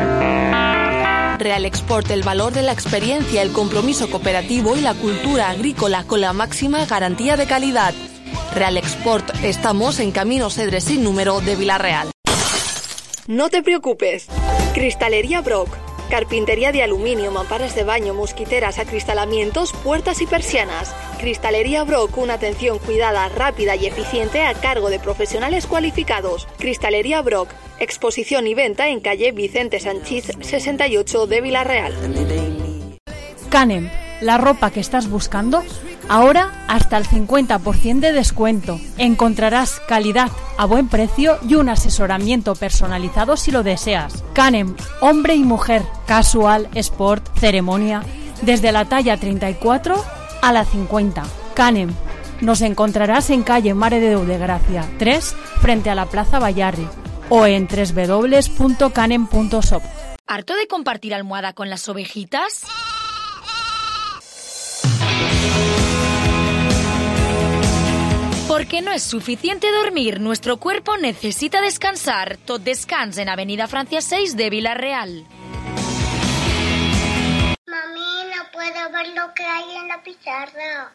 Real Export, el valor de la experiencia, el compromiso cooperativo y la cultura agrícola con la máxima garantía de calidad. Real Export, estamos en Camino Cedres sin número de Villarreal. No te preocupes. Cristalería Brock. Carpintería de aluminio, mamparas de baño, mosquiteras, acristalamientos, puertas y persianas. Cristalería Brock, una atención cuidada, rápida y eficiente a cargo de profesionales cualificados. Cristalería Brock, exposición y venta en calle Vicente Sanchís sesenta y ocho de Villarreal. Canem, la ropa que estás buscando, ahora hasta el cincuenta por ciento de descuento. Encontrarás calidad a buen precio y un asesoramiento personalizado si lo deseas. Canem, hombre y mujer, casual, sport, ceremonia, desde la talla treinta y cuatro a la cincuenta. Canem, nos encontrarás en calle Mare de Déu de Gracia tres, frente a la Plaza Bayarri, o en doble u doble u doble u punto canem punto shop. ¿Harto de compartir almohada con las ovejitas? Porque no es suficiente dormir, nuestro cuerpo necesita descansar. Tot Descans en Avenida Francia seis de Villarreal. Mami, no puedo ver lo que hay en la pizarra.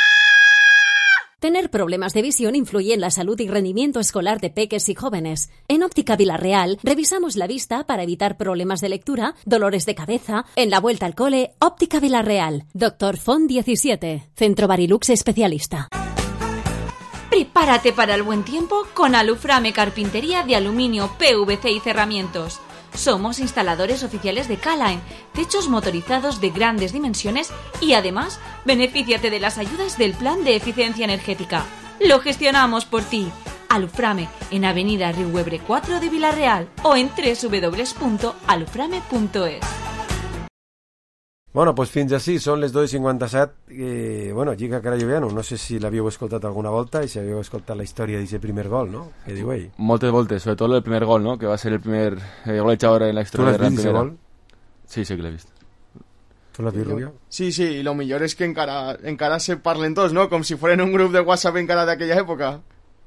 Tener problemas de visión influye en la salud y rendimiento escolar de peques y jóvenes. En Óptica Villarreal revisamos la vista para evitar problemas de lectura, dolores de cabeza. En la vuelta al cole, Óptica Villarreal. Doctor Font diecisiete. Centro Barilux especialista. Prepárate para el buen tiempo con Aluframe Carpintería de aluminio, P V C y cerramientos. Somos instaladores oficiales de Calaen, techos motorizados de grandes dimensiones y además benefíciate de las ayudas del Plan de Eficiencia Energética. Lo gestionamos por ti. Aluframe en Avenida Riuebre cuatro de Villarreal o en doble u doble u doble u punto aluframe punto es. Bueno, pues fins així, són les dos i cinquanta-set. Eh, bueno, Lliga Carayoviano, no sé si l'havíeu escoltat alguna volta i si havíeu escoltat la història d'aquest primer gol, ¿no? Què diu ell? Moltes voltes, sobre todo el primer gol, ¿no? Que va a ser el primer eh, golejador en la historia de la primera. ¿Tú l'has vist, gol? Sí, sí que l'he vist. ¿Tú l'has vist, Rubio? Sí, sí, y lo mejor es que encara, encara se parlen todos, ¿no? Como si fueran un grup de WhatsApp encara d'aquella època.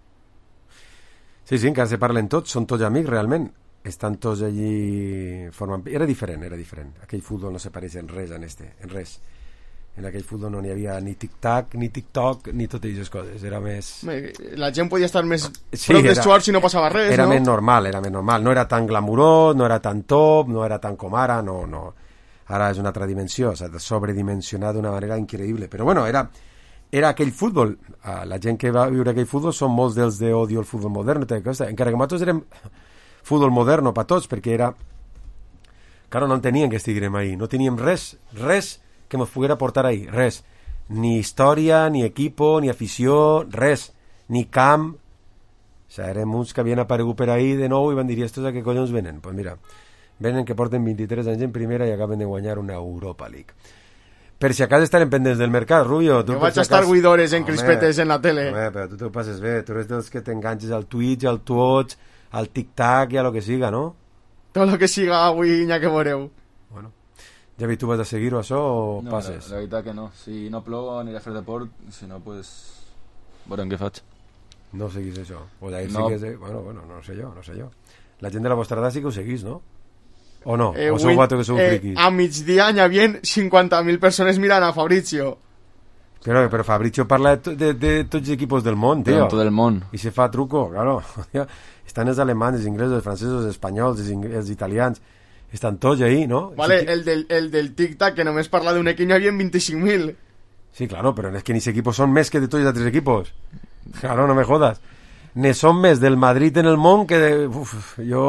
Sí, sí, encara se parlen tots, són tots amics, realment. Estan tots allí... Formen... Era diferent, era diferent. Aquell futbol no se pareix en res, en este, en res. En aquell futbol no n'hi havia ni tic-tac, ni tic-toc, ni totes aquestes coses. Era més... La gent podia estar més sí, prop d'Stuart si no passava res, era no? Era més normal, era més normal. No era tan glamurós, no era tan top, no era tan com ara, no, no. Ara és una altra dimensió, s'ha de sobredimensionar d'una manera increïble. Però bueno, era... Era aquell futbol, la gent que va viure aquell futbol són molts dels d'odio al futbol modern, encara que nosaltres érem futbol moderno per tots, perquè era... Claro, no entenien que estiguérem ahí, no teníem res, res que ens poguera portar ahí, res. Ni història, ni equipo, ni afició, res. Ni camp. O sea, érem uns que havien aparegut per ahí de nou i van dir, estos a què collons venen? Pues mira, venen que porten vint-i-tres anys en primera i acaben de guanyar una Europa League. Per si acaso estarem pendents del mercat, Rubio. Tu jo vaig si estar acas... guidores en crispetes en la tele. Home, però tu t'ho passes bé. Tu eres dels que t'enganxes al Twitch, al Twitch, al tic-tac i a lo que siga, ¿no? Tot lo que siga avui, ja que veureu. Bueno. Javi, tu vas a seguir-ho això o no, passes? La, la veritat que no. Si no plou aniré a fer deport, si no, pues... veurem què faig. No seguís això. O d'ahir no. sí que... Bueno, bueno, no sé jo, no sé jo. La gent de la vostra edat sí que ho seguís, no? O no? Eh, o sou guato que sou eh, friquis? A migdia n'hi havia cinquanta mil persones mirant a Fabrizio. Però, però Fabrizio parla de, de, de tots els equipos del món, tio. De tot el món. I se fa truco, claro. Estan els alemanys, els inglesos, els francesos, els espanyols, els, els italians. Estan tots ahí, ¿no? Vale, sí, el del, el del tic-tac, que només parla d'un equip, n'hi havia vint-i-cinc mil. Sí, claro, però és que ni equipos són més que de tots els altres equipos. Claro, no me jodas. Ne són més del Madrid en el món que de... Uf, jo...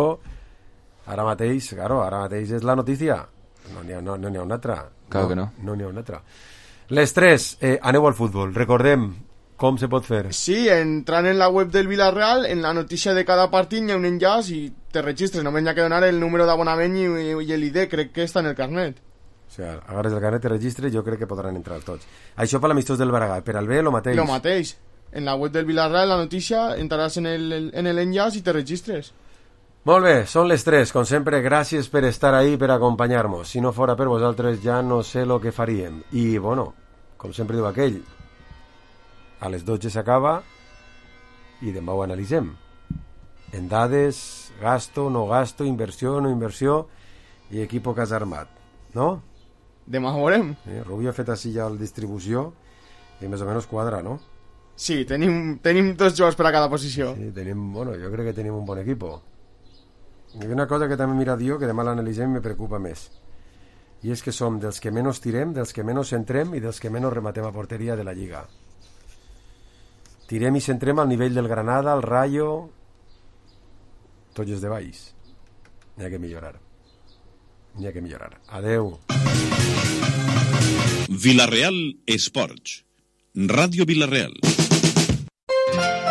Ara mateix, claro, ara mateix és la notícia. No n'hi ha, no, no n'hi ha una altra. Claro no, que no. No n'hi ha una altra. Les tres, eh, aneu al futbol. Recordem com se pot fer. Sí, entrant en la web del Villarreal, en la notícia de cada partit hi ha un enllaç i te registres, només n'hi ha que donar el número d'abonament i, i l'I D, crec que està en el carnet. O sigui, agarres el carnet, te registres, jo crec que podran entrar tots. Això per l'amistós del Baragà, per al B, lo mateix. Lo mateix. En la web del Villarreal, la notícia, entraràs en el, en el enllaç i te registres. Molt bé, són les tres. Com sempre, gràcies per estar ahí, per acompanyar-nos. Si no fora per vosaltres, ja no sé lo que faríem. I, bueno, com sempre diu aquell, a les dotze s'acaba i demà ho analitzem. En dades, gasto, no gasto, inversió, no inversió i equipo que has armat. No? Demà ho veurem. Eh, Rubio ha fet així ja la distribució i més o menys quadra, no? Sí, tenim, tenim dos jugadors per a cada posició. Sí, tenim, bueno, jo crec que tenim un bon equipo. I una cosa que també mira jo, que demà l'analitzem, me preocupa més. I és que som dels que menys tirem, dels que menys centrem i dels que menys rematem a porteria de la Lliga. Tirem i centrem al nivell del Granada, el Rayo, tots els de baix. N'hi ha que millorar. N'hi ha que millorar. Adeu. Villarreal Esports. Ràdio Villarreal.